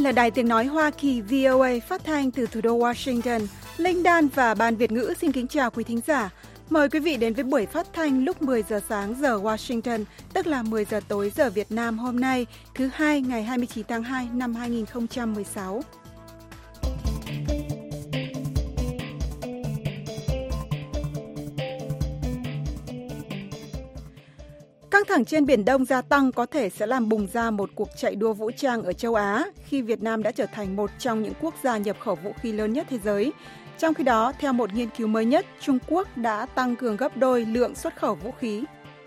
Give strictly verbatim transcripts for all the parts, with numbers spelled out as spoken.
là Đài Tiếng Nói Hoa Kỳ vê o a phát thanh từ thủ đô Washington. Linh Đan và Ban Việt ngữ xin kính chào quý thính giả. Mời quý vị đến với buổi phát thanh lúc mười giờ sáng giờ Washington, tức là mười giờ tối giờ Việt Nam hôm nay, thứ hai ngày hai mươi chín tháng hai năm hai nghìn không trăm mười sáu. Căng thẳng trên Biển Đông gia tăng có thể sẽ làm bùng ra một cuộc chạy đua vũ trang ở châu Á khi Việt Nam đã trở thành một trong những quốc gia nhập khẩu vũ khí lớn nhất thế giới. Trong khi đó, theo một nghiên cứu mới nhất, Trung Quốc đã tăng cường gấp đôi lượng xuất khẩu vũ khí.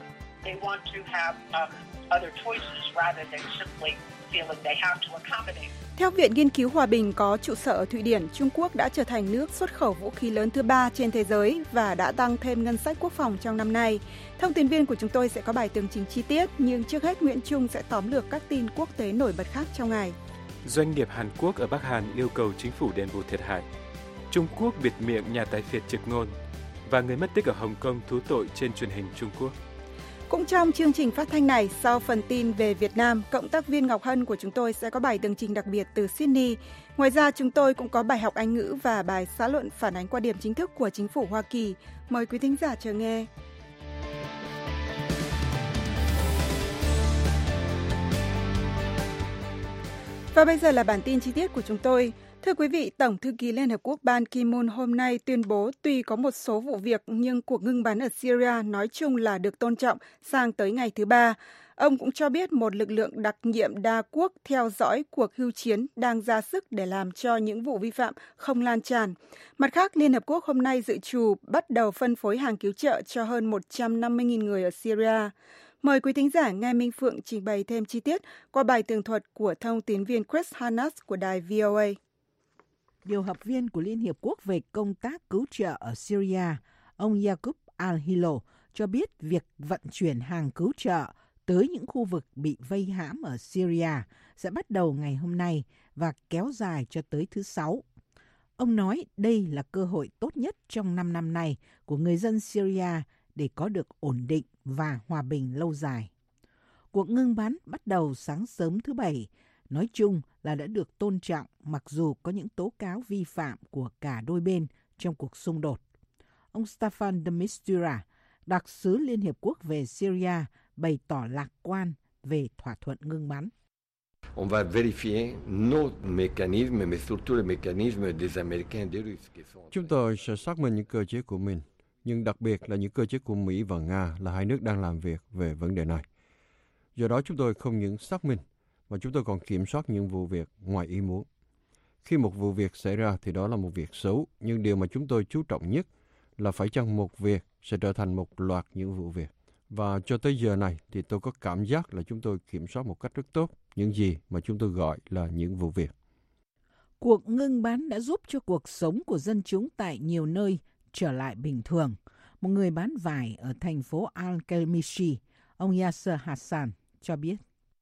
Theo Viện Nghiên cứu Hòa bình có trụ sở ở Thụy Điển, Trung Quốc đã trở thành nước xuất khẩu vũ khí lớn thứ ba trên thế giới và đã tăng thêm ngân sách quốc phòng trong năm nay. Thông tin viên của chúng tôi sẽ có bài tường trình chi tiết, nhưng trước hết Nguyễn Trung sẽ tóm lược các tin quốc tế nổi bật khác trong ngày. Doanh nghiệp Hàn Quốc ở Bắc Hàn yêu cầu chính phủ đền bù thiệt hại. Trung Quốc bịt miệng nhà tài phiệt trực ngôn. Và người mất tích ở Hồng Kông thú tội trên truyền hình Trung Quốc. Cũng trong chương trình phát thanh này, sau phần tin về Việt Nam, cộng tác viên Ngọc Hân của chúng tôi sẽ có bài tường trình đặc biệt từ Sydney. Ngoài ra, chúng tôi cũng có bài học Anh ngữ và bài xã luận phản ánh quan điểm chính thức của chính phủ Hoa Kỳ. Mời quý thính giả chờ nghe. Và bây giờ là bản tin chi tiết của chúng tôi. Thưa quý vị, Tổng thư ký Liên Hợp Quốc Ban Ki-moon hôm nay tuyên bố tuy có một số vụ việc nhưng cuộc ngưng bắn ở Syria nói chung là được tôn trọng sang tới ngày thứ ba. Ông cũng cho biết một lực lượng đặc nhiệm đa quốc theo dõi cuộc hưu chiến đang ra sức để làm cho những vụ vi phạm không lan tràn. Mặt khác, Liên Hợp Quốc hôm nay dự trù bắt đầu phân phối hàng cứu trợ cho hơn một trăm năm mươi nghìn người ở Syria. Mời quý thính giả nghe Minh Phượng trình bày thêm chi tiết qua bài tường thuật của thông tín viên Chris Hannas của đài vê o a. Điều hợp viên của Liên Hiệp Quốc về công tác cứu trợ ở Syria, ông Yaqub al-Hilo, cho biết việc vận chuyển hàng cứu trợ tới những khu vực bị vây hãm ở Syria sẽ bắt đầu ngày hôm nay và kéo dài cho tới thứ Sáu. Ông nói đây là cơ hội tốt nhất trong năm năm nay của người dân Syria để có được ổn định và hòa bình lâu dài. Cuộc ngưng bắn bắt đầu sáng sớm thứ Bảy, nói chung là đã được tôn trọng mặc dù có những tố cáo vi phạm của cả đôi bên trong cuộc xung đột. Ông Staffan de Mistura, đặc sứ Liên Hiệp Quốc về Syria, bày tỏ lạc quan về thỏa thuận ngưng bắn. On va vérifier nos mécanismes, mais surtout les mécanismes des Américains et des Russes. Chúng tôi sẽ xác minh những cơ chế của mình, nhưng đặc biệt là những cơ chế của Mỹ và Nga là hai nước đang làm việc về vấn đề này. Do đó chúng tôi không những xác minh, mà chúng tôi còn kiểm soát những vụ việc ngoài ý muốn. Khi một vụ việc xảy ra thì đó là một việc xấu, nhưng điều mà chúng tôi chú trọng nhất là phải chăng một việc sẽ trở thành một loạt những vụ việc. Và cho tới giờ này thì tôi có cảm giác là chúng tôi kiểm soát một cách rất tốt những gì mà chúng tôi gọi là những vụ việc. Cuộc ngưng bắn đã giúp cho cuộc sống của dân chúng tại nhiều nơi trở lại bình thường. Một người bán vải ở thành phố Al-Kalmishi, ông Yasser Hassan, cho biết.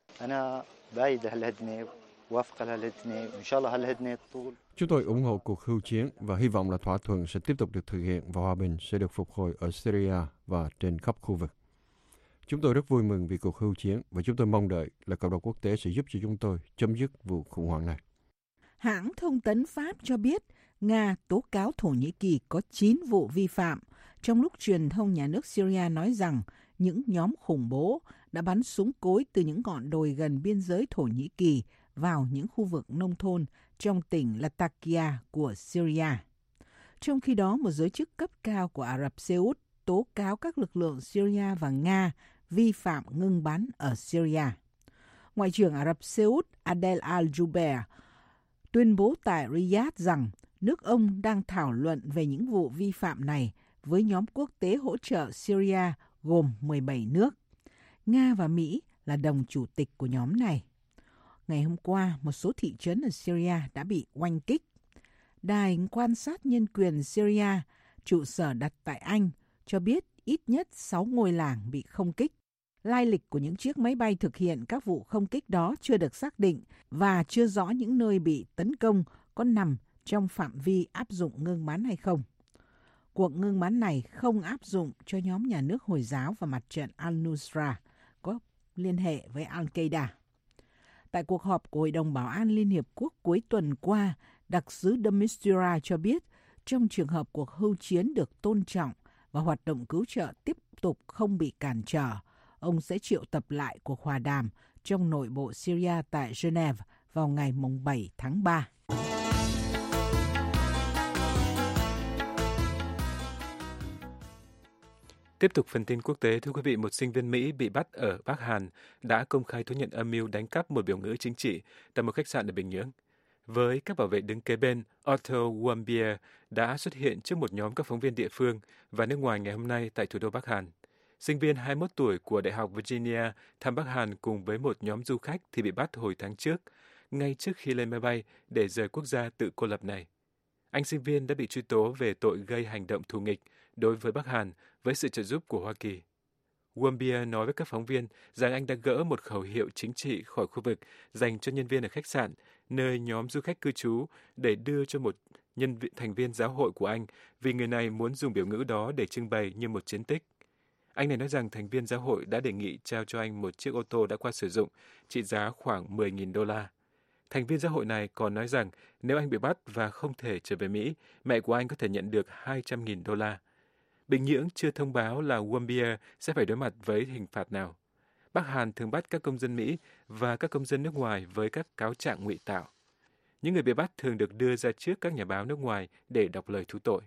Chúng tôi ủng hộ cuộc hưu chiến và hy vọng là thỏa thuận sẽ tiếp tục được thực hiện và hòa bình sẽ được phục hồi ở Syria và trên khắp khu vực. Chúng tôi rất vui mừng vì cuộc hưu chiến và chúng tôi mong đợi là cộng đồng quốc tế sẽ giúp cho chúng tôi chấm dứt vụ khủng hoảng này. Hãng thông tấn Pháp cho biết Nga tố cáo Thổ Nhĩ Kỳ có chín vụ vi phạm, trong lúc truyền thông nhà nước Syria nói rằng những nhóm khủng bố đã bắn súng cối từ những ngọn đồi gần biên giới Thổ Nhĩ Kỳ vào những khu vực nông thôn trong tỉnh Latakia của Syria. Trong khi đó, một giới chức cấp cao của Ả Rập Xê Út tố cáo các lực lượng Syria và Nga vi phạm ngưng bắn ở Syria. Ngoại trưởng Ả Rập Xê Út Adel Al-Jubeir tuyên bố tại Riyadh rằng nước ông đang thảo luận về những vụ vi phạm này với nhóm quốc tế hỗ trợ Syria gồm mười bảy nước. Nga và Mỹ là đồng chủ tịch của nhóm này. Ngày hôm qua, một số thị trấn ở Syria đã bị oanh kích. Đài quan sát nhân quyền Syria, trụ sở đặt tại Anh, cho biết ít nhất sáu ngôi làng bị không kích. Lai lịch của những chiếc máy bay thực hiện các vụ không kích đó chưa được xác định và chưa rõ những nơi bị tấn công có nằm trong phạm vi áp dụng ngưng bắn hay không. Cuộc ngưng bắn này không áp dụng cho nhóm nhà nước Hồi giáo và mặt trận Al-Nusra có liên hệ với Al-Qaeda. Tại cuộc họp của Hội đồng Bảo an Liên Hiệp Quốc cuối tuần qua, đặc sứ de Mistura cho biết trong trường hợp cuộc hưu chiến được tôn trọng và hoạt động cứu trợ tiếp tục không bị cản trở, ông sẽ triệu tập lại cuộc hòa đàm trong nội bộ Syria tại Geneva vào ngày bảy tháng ba. Tiếp tục phần tin quốc tế, thưa quý vị, một sinh viên Mỹ bị bắt ở Bắc Hàn đã công khai thú nhận âm mưu đánh cắp một biểu ngữ chính trị tại một khách sạn ở Bình Nhưỡng. Với các bảo vệ đứng kế bên, Otto Warmbier đã xuất hiện trước một nhóm các phóng viên địa phương và nước ngoài ngày hôm nay tại thủ đô Bắc Hàn. Sinh viên hai mươi mốt tuổi của Đại học Virginia thăm Bắc Hàn cùng với một nhóm du khách thì bị bắt hồi tháng trước, ngay trước khi lên máy bay để rời quốc gia tự cô lập này. Anh sinh viên đã bị truy tố về tội gây hành động thù nghịch đối với Bắc Hàn với sự trợ giúp của Hoa Kỳ. Warmbier nói với các phóng viên rằng anh đã gỡ một khẩu hiệu chính trị khỏi khu vực dành cho nhân viên ở khách sạn, nơi nhóm du khách cư trú, để đưa cho một nhân viên, thành viên giáo hội của anh vì người này muốn dùng biểu ngữ đó để trưng bày như một chiến tích. Anh này nói rằng thành viên giáo hội đã đề nghị trao cho anh một chiếc ô tô đã qua sử dụng, trị giá khoảng mười nghìn đô la. Thành viên giáo hội này còn nói rằng nếu anh bị bắt và không thể trở về Mỹ, mẹ của anh có thể nhận được hai trăm nghìn đô la. Bình Nhưỡng chưa thông báo là Warmbier sẽ phải đối mặt với hình phạt nào. Bắc Hàn thường bắt các công dân Mỹ và các công dân nước ngoài với các cáo trạng ngụy tạo. Những người bị bắt thường được đưa ra trước các nhà báo nước ngoài để đọc lời thú tội.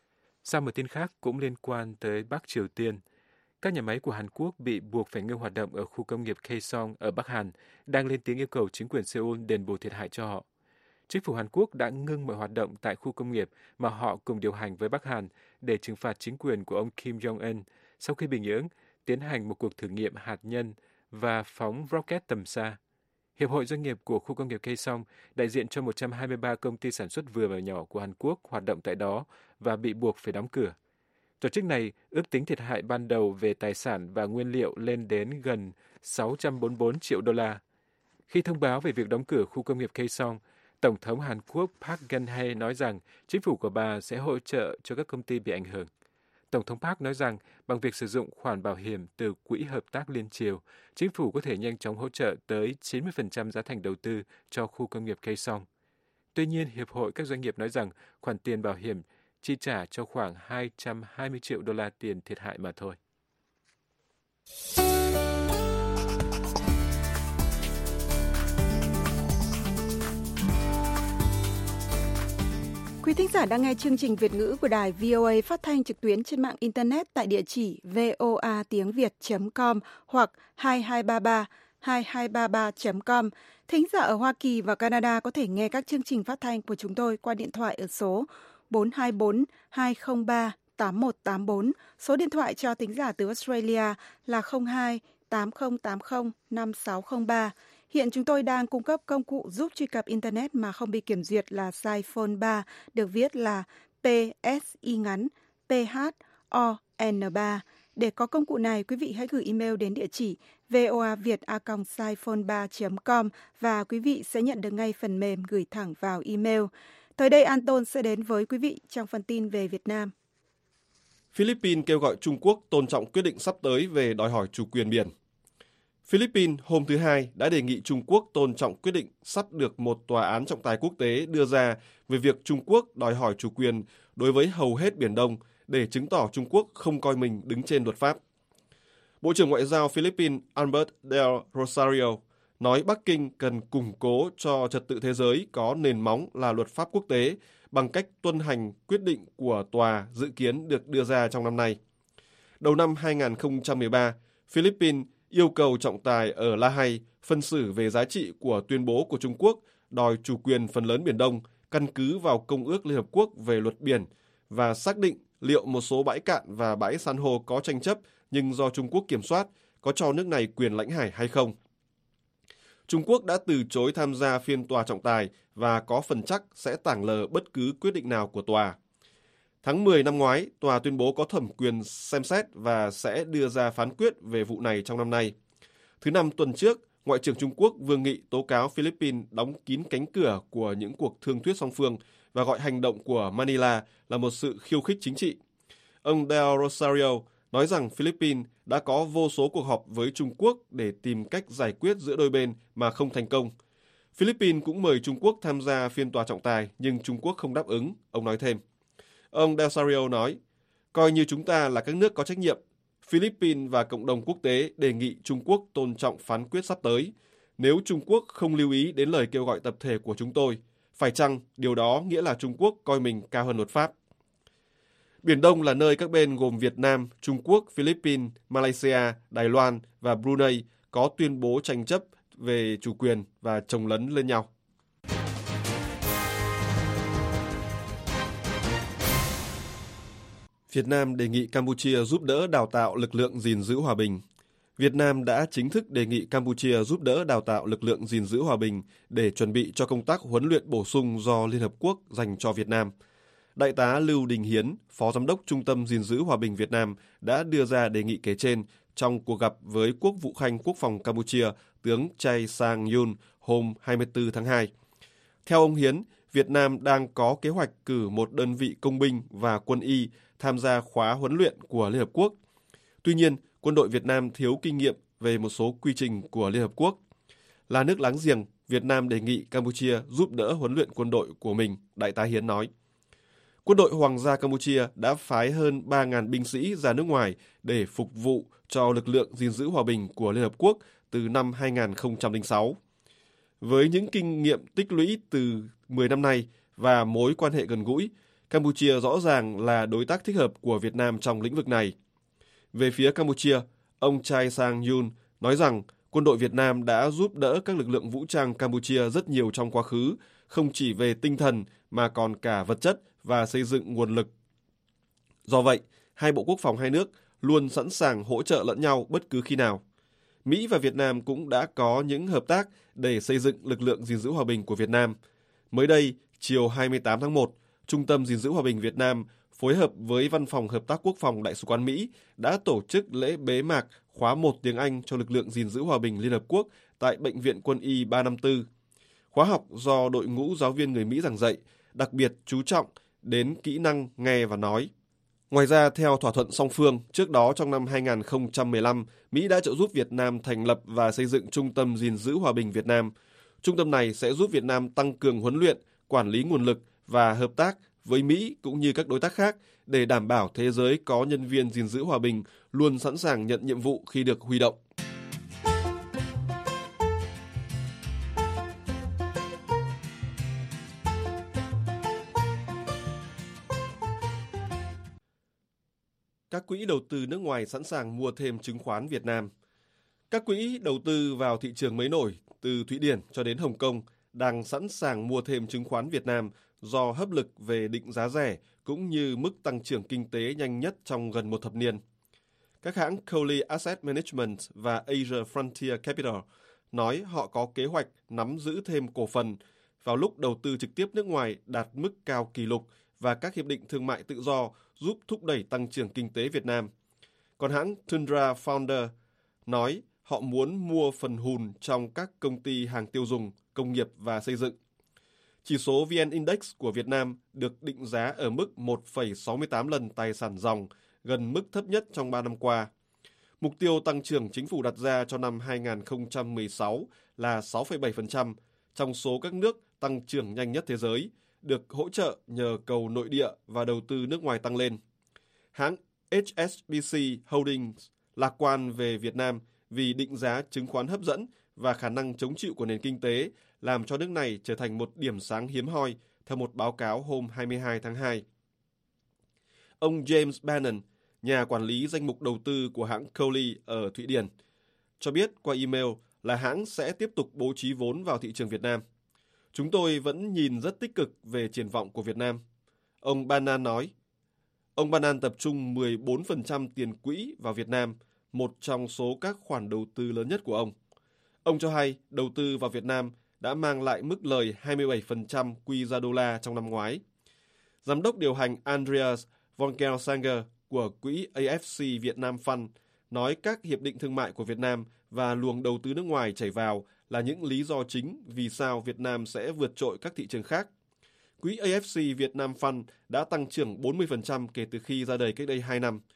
Sau một tin khác cũng liên quan tới Bắc Triều Tiên, các nhà máy của Hàn Quốc bị buộc phải ngưng hoạt động ở khu công nghiệp Kaesong ở Bắc Hàn, đang lên tiếng yêu cầu chính quyền Seoul đền bù thiệt hại cho họ. Chính phủ Hàn Quốc đã ngưng mọi hoạt động tại khu công nghiệp mà họ cùng điều hành với Bắc Hàn để trừng phạt chính quyền của ông Kim Jong-un sau khi Bình Nhưỡng tiến hành một cuộc thử nghiệm hạt nhân và phóng rocket tầm xa. Hiệp hội Doanh nghiệp của khu công nghiệp Kaesong, đại diện cho một trăm hai mươi ba công ty sản xuất vừa và nhỏ của Hàn Quốc hoạt động tại đó và bị buộc phải đóng cửa. Tổ chức này ước tính thiệt hại ban đầu về tài sản và nguyên liệu lên đến gần sáu trăm bốn mươi bốn triệu đô la. Khi thông báo về việc đóng cửa khu công nghiệp Kaesong, Tổng thống Hàn Quốc Park Geun-hye nói rằng chính phủ của bà sẽ hỗ trợ cho các công ty bị ảnh hưởng. Tổng thống Park nói rằng bằng việc sử dụng khoản bảo hiểm từ Quỹ Hợp tác Liên Triều, chính phủ có thể nhanh chóng hỗ trợ tới chín mươi phần trăm giá thành đầu tư cho khu công nghiệp Kaesong. Tuy nhiên, Hiệp hội các doanh nghiệp nói rằng khoản tiền bảo hiểm chi trả cho khoảng hai trăm hai mươi triệu đô la tiền thiệt hại mà thôi. Quý thính giả đang nghe chương trình Việt ngữ của đài vê o a phát thanh trực tuyến trên mạng Internet tại địa chỉ voa tiếng việt chấm com hoặc hai hai ba ba hai hai ba ba chấm com. Thính giả ở Hoa Kỳ và Canada có thể nghe các chương trình phát thanh của chúng tôi qua điện thoại ở số bốn hai bốn hai không ba tám một tám bốn. Số điện thoại cho thính giả từ Australia là không hai tám không tám không năm sáu không ba. Hiện chúng tôi đang cung cấp công cụ giúp truy cập Internet mà không bị kiểm duyệt là Siphon ba, được viết là pê ét i ngắn pê hát o en ba. Để có công cụ này, quý vị hãy gửi email đến địa chỉ voaviet a còng siphon ba chấm com và quý vị sẽ nhận được ngay phần mềm gửi thẳng vào email. Tới đây, Anton sẽ đến với quý vị trong phần tin về Việt Nam. Philippines kêu gọi Trung Quốc tôn trọng quyết định sắp tới về đòi hỏi chủ quyền biển. Philippines hôm thứ Hai đã đề nghị Trung Quốc tôn trọng quyết định sắp được một tòa án trọng tài quốc tế đưa ra về việc Trung Quốc đòi hỏi chủ quyền đối với hầu hết Biển Đông để chứng tỏ Trung Quốc không coi mình đứng trên luật pháp. Bộ trưởng Ngoại giao Philippines Albert del Rosario nói Bắc Kinh cần củng cố cho trật tự thế giới có nền móng là luật pháp quốc tế bằng cách tuân hành quyết định của tòa dự kiến được đưa ra trong năm nay. Đầu năm hai không một ba, Philippines yêu cầu trọng tài ở La Hay phân xử về giá trị của tuyên bố của Trung Quốc đòi chủ quyền phần lớn Biển Đông căn cứ vào Công ước Liên Hợp Quốc về luật biển và xác định liệu một số bãi cạn và bãi san hô có tranh chấp nhưng do Trung Quốc kiểm soát có cho nước này quyền lãnh hải hay không. Trung Quốc đã từ chối tham gia phiên tòa trọng tài và có phần chắc sẽ tảng lờ bất cứ quyết định nào của tòa. Tháng mười năm ngoái, tòa tuyên bố có thẩm quyền xem xét và sẽ đưa ra phán quyết về vụ này trong năm nay. Thứ năm tuần trước, Ngoại trưởng Trung Quốc Vương Nghị tố cáo Philippines đóng kín cánh cửa của những cuộc thương thuyết song phương và gọi hành động của Manila là một sự khiêu khích chính trị. Ông Del Rosario nói rằng Philippines đã có vô số cuộc họp với Trung Quốc để tìm cách giải quyết giữa đôi bên mà không thành công. Philippines cũng mời Trung Quốc tham gia phiên tòa trọng tài, nhưng Trung Quốc không đáp ứng, ông nói thêm. Ông Del Sario nói, coi như chúng ta là các nước có trách nhiệm, Philippines và cộng đồng quốc tế đề nghị Trung Quốc tôn trọng phán quyết sắp tới. Nếu Trung Quốc không lưu ý đến lời kêu gọi tập thể của chúng tôi, phải chăng điều đó nghĩa là Trung Quốc coi mình cao hơn luật pháp? Biển Đông là nơi các bên gồm Việt Nam, Trung Quốc, Philippines, Malaysia, Đài Loan và Brunei có tuyên bố tranh chấp về chủ quyền và chồng lấn lên nhau. Việt Nam đề nghị Campuchia giúp đỡ đào tạo lực lượng gìn giữ hòa bình. Việt Nam đã chính thức đề nghị Campuchia giúp đỡ đào tạo lực lượng gìn giữ hòa bình để chuẩn bị cho công tác huấn luyện bổ sung do Liên Hợp Quốc dành cho Việt Nam. Đại tá Lưu Đình Hiến, Phó Giám đốc Trung tâm gìn giữ hòa bình Việt Nam đã đưa ra đề nghị kể trên trong cuộc gặp với Quốc vụ Khanh Quốc phòng Campuchia, tướng Chay Sang-yun hôm hai mươi tư tháng hai. Theo ông Hiến, Việt Nam đang có kế hoạch cử một đơn vị công binh và quân y tham gia khóa huấn luyện của Liên Hợp Quốc. Tuy nhiên, quân đội Việt Nam thiếu kinh nghiệm về một số quy trình của Liên Hợp Quốc. Là nước láng giềng, Việt Nam đề nghị Campuchia giúp đỡ huấn luyện quân đội của mình, Đại tá Hiến nói. Quân đội Hoàng gia Campuchia đã phái hơn ba nghìn binh sĩ ra nước ngoài để phục vụ cho lực lượng gìn giữ hòa bình của Liên Hợp Quốc từ năm hai nghìn không trăm lẻ sáu. Với những kinh nghiệm tích lũy từ mười năm nay và mối quan hệ gần gũi, Campuchia rõ ràng là đối tác thích hợp của Việt Nam trong lĩnh vực này. Về phía Campuchia, ông Chay Sang-yun nói rằng quân đội Việt Nam đã giúp đỡ các lực lượng vũ trang Campuchia rất nhiều trong quá khứ, không chỉ về tinh thần mà còn cả vật chất và xây dựng nguồn lực. Do vậy, hai bộ quốc phòng hai nước luôn sẵn sàng hỗ trợ lẫn nhau bất cứ khi nào. Mỹ và Việt Nam cũng đã có những hợp tác để xây dựng lực lượng gìn giữ hòa bình của Việt Nam. Mới đây, chiều hai mươi tám tháng một, Trung tâm gìn giữ hòa bình Việt Nam phối hợp với Văn phòng Hợp tác Quốc phòng Đại sứ quán Mỹ đã tổ chức lễ bế mạc khóa một tiếng Anh cho lực lượng gìn giữ hòa bình Liên Hợp Quốc tại Bệnh viện Quân y ba năm tư. Khóa học do đội ngũ giáo viên người Mỹ giảng dạy, đặc biệt chú trọng đến kỹ năng nghe và nói. Ngoài ra, theo thỏa thuận song phương, trước đó trong năm hai nghìn không trăm mười lăm, Mỹ đã trợ giúp Việt Nam thành lập và xây dựng Trung tâm gìn giữ hòa bình Việt Nam. Trung tâm này sẽ giúp Việt Nam tăng cường huấn luyện, quản lý nguồn lực và hợp tác với Mỹ cũng như các đối tác khác để đảm bảo thế giới có nhân viên gìn giữ hòa bình luôn sẵn sàng nhận nhiệm vụ khi được huy động. Các quỹ đầu tư nước ngoài sẵn sàng mua thêm chứng khoán Việt Nam. Các quỹ đầu tư vào thị trường mới nổi từ Thụy Điển cho đến Hồng Kông đang sẵn sàng mua thêm chứng khoán Việt Nam do hấp lực về định giá rẻ cũng như mức tăng trưởng kinh tế nhanh nhất trong gần một thập niên. Các hãng Coley Asset Management và Asia Frontier Capital nói họ có kế hoạch nắm giữ thêm cổ phần vào lúc đầu tư trực tiếp nước ngoài đạt mức cao kỷ lục và các hiệp định thương mại tự do giúp thúc đẩy tăng trưởng kinh tế Việt Nam. Còn hãng Tundra Founder nói họ muốn mua phần hùn trong các công ty hàng tiêu dùng, công nghiệp và xây dựng. Chỉ số vê en-Index của Việt Nam được định giá ở mức một phẩy sáu mươi tám lần tài sản ròng, gần mức thấp nhất trong ba năm qua. Mục tiêu tăng trưởng chính phủ đặt ra cho năm hai nghìn không trăm mười sáu là sáu phẩy bảy phần trăm, trong số các nước tăng trưởng nhanh nhất thế giới, được hỗ trợ nhờ cầu nội địa và đầu tư nước ngoài tăng lên. Hãng hát ét bê xê Holdings lạc quan về Việt Nam vì định giá chứng khoán hấp dẫn và khả năng chống chịu của nền kinh tế làm cho nước này trở thành một điểm sáng hiếm hoi, theo một báo cáo hôm hai mươi hai tháng hai. Ông James Bannon, nhà quản lý danh mục đầu tư của hãng Coley ở Thụy Điển, cho biết qua email là hãng sẽ tiếp tục bố trí vốn vào thị trường Việt Nam. Chúng tôi vẫn nhìn rất tích cực về triển vọng của Việt Nam. Ông Bannon nói. Ông Bannon tập trung mười bốn phần trăm tiền quỹ vào Việt Nam, một trong số các khoản đầu tư lớn nhất của ông. Ông cho hay đầu tư vào Việt Nam đã mang lại mức lời hai mươi bảy phần trăm quy ra đô la trong năm ngoái. Giám đốc điều hành Andreas von Gelsanger của quỹ a ép xê Việt Nam Fund nói các hiệp định thương mại của Việt Nam và luồng đầu tư nước ngoài chảy vào là những lý do chính vì sao Việt Nam sẽ vượt trội các thị trường khác. Quỹ a ép xê Việt Nam Fund đã tăng trưởng bốn mươi phần trăm kể từ khi ra đời cách đây hai năm.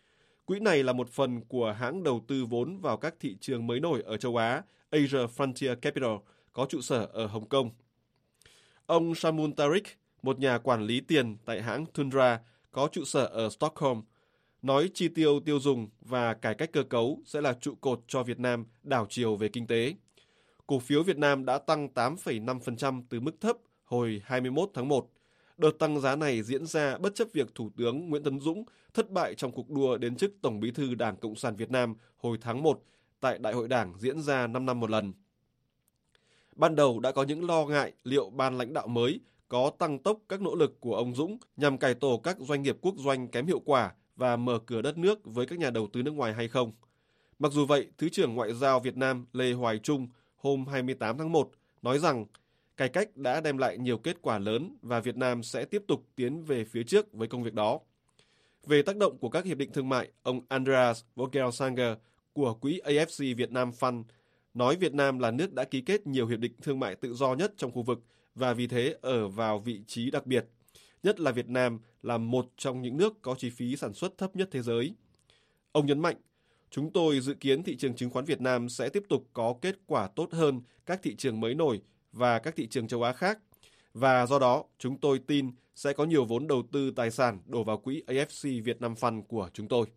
Quỹ này là một phần của hãng đầu tư vốn vào các thị trường mới nổi ở châu Á, Asia Frontier Capital, có trụ sở ở Hồng Kông. Ông Shamun Tariq, một nhà quản lý tiền tại hãng Tundra, có trụ sở ở Stockholm, nói chi tiêu tiêu dùng và cải cách cơ cấu sẽ là trụ cột cho Việt Nam đảo chiều về kinh tế. Cổ phiếu Việt Nam đã tăng tám phẩy năm phần trăm từ mức thấp hồi hai mươi mốt tháng một. Đợt tăng giá này diễn ra bất chấp việc Thủ tướng Nguyễn Tấn Dũng thất bại trong cuộc đua đến chức Tổng Bí thư Đảng Cộng sản Việt Nam hồi tháng một tại Đại hội Đảng diễn ra năm năm một lần. Ban đầu đã có những lo ngại liệu ban lãnh đạo mới có tăng tốc các nỗ lực của ông Dũng nhằm cải tổ các doanh nghiệp quốc doanh kém hiệu quả và mở cửa đất nước với các nhà đầu tư nước ngoài hay không. Mặc dù vậy, Thứ trưởng Ngoại giao Việt Nam Lê Hoài Trung hôm hai mươi tám tháng một nói rằng cải cách đã đem lại nhiều kết quả lớn và Việt Nam sẽ tiếp tục tiến về phía trước với công việc đó. Về tác động của các hiệp định thương mại, ông Andreas Vogelsanger của quỹ a ép xê Việt Nam Fund nói Việt Nam là nước đã ký kết nhiều hiệp định thương mại tự do nhất trong khu vực và vì thế ở vào vị trí đặc biệt, nhất là Việt Nam là một trong những nước có chi phí sản xuất thấp nhất thế giới. Ông nhấn mạnh, chúng tôi dự kiến thị trường chứng khoán Việt Nam sẽ tiếp tục có kết quả tốt hơn các thị trường mới nổi và các thị trường châu Á khác. Và do đó, chúng tôi tin sẽ có nhiều vốn đầu tư tài sản đổ vào quỹ a ép xê Việt Nam Fund của chúng tôi.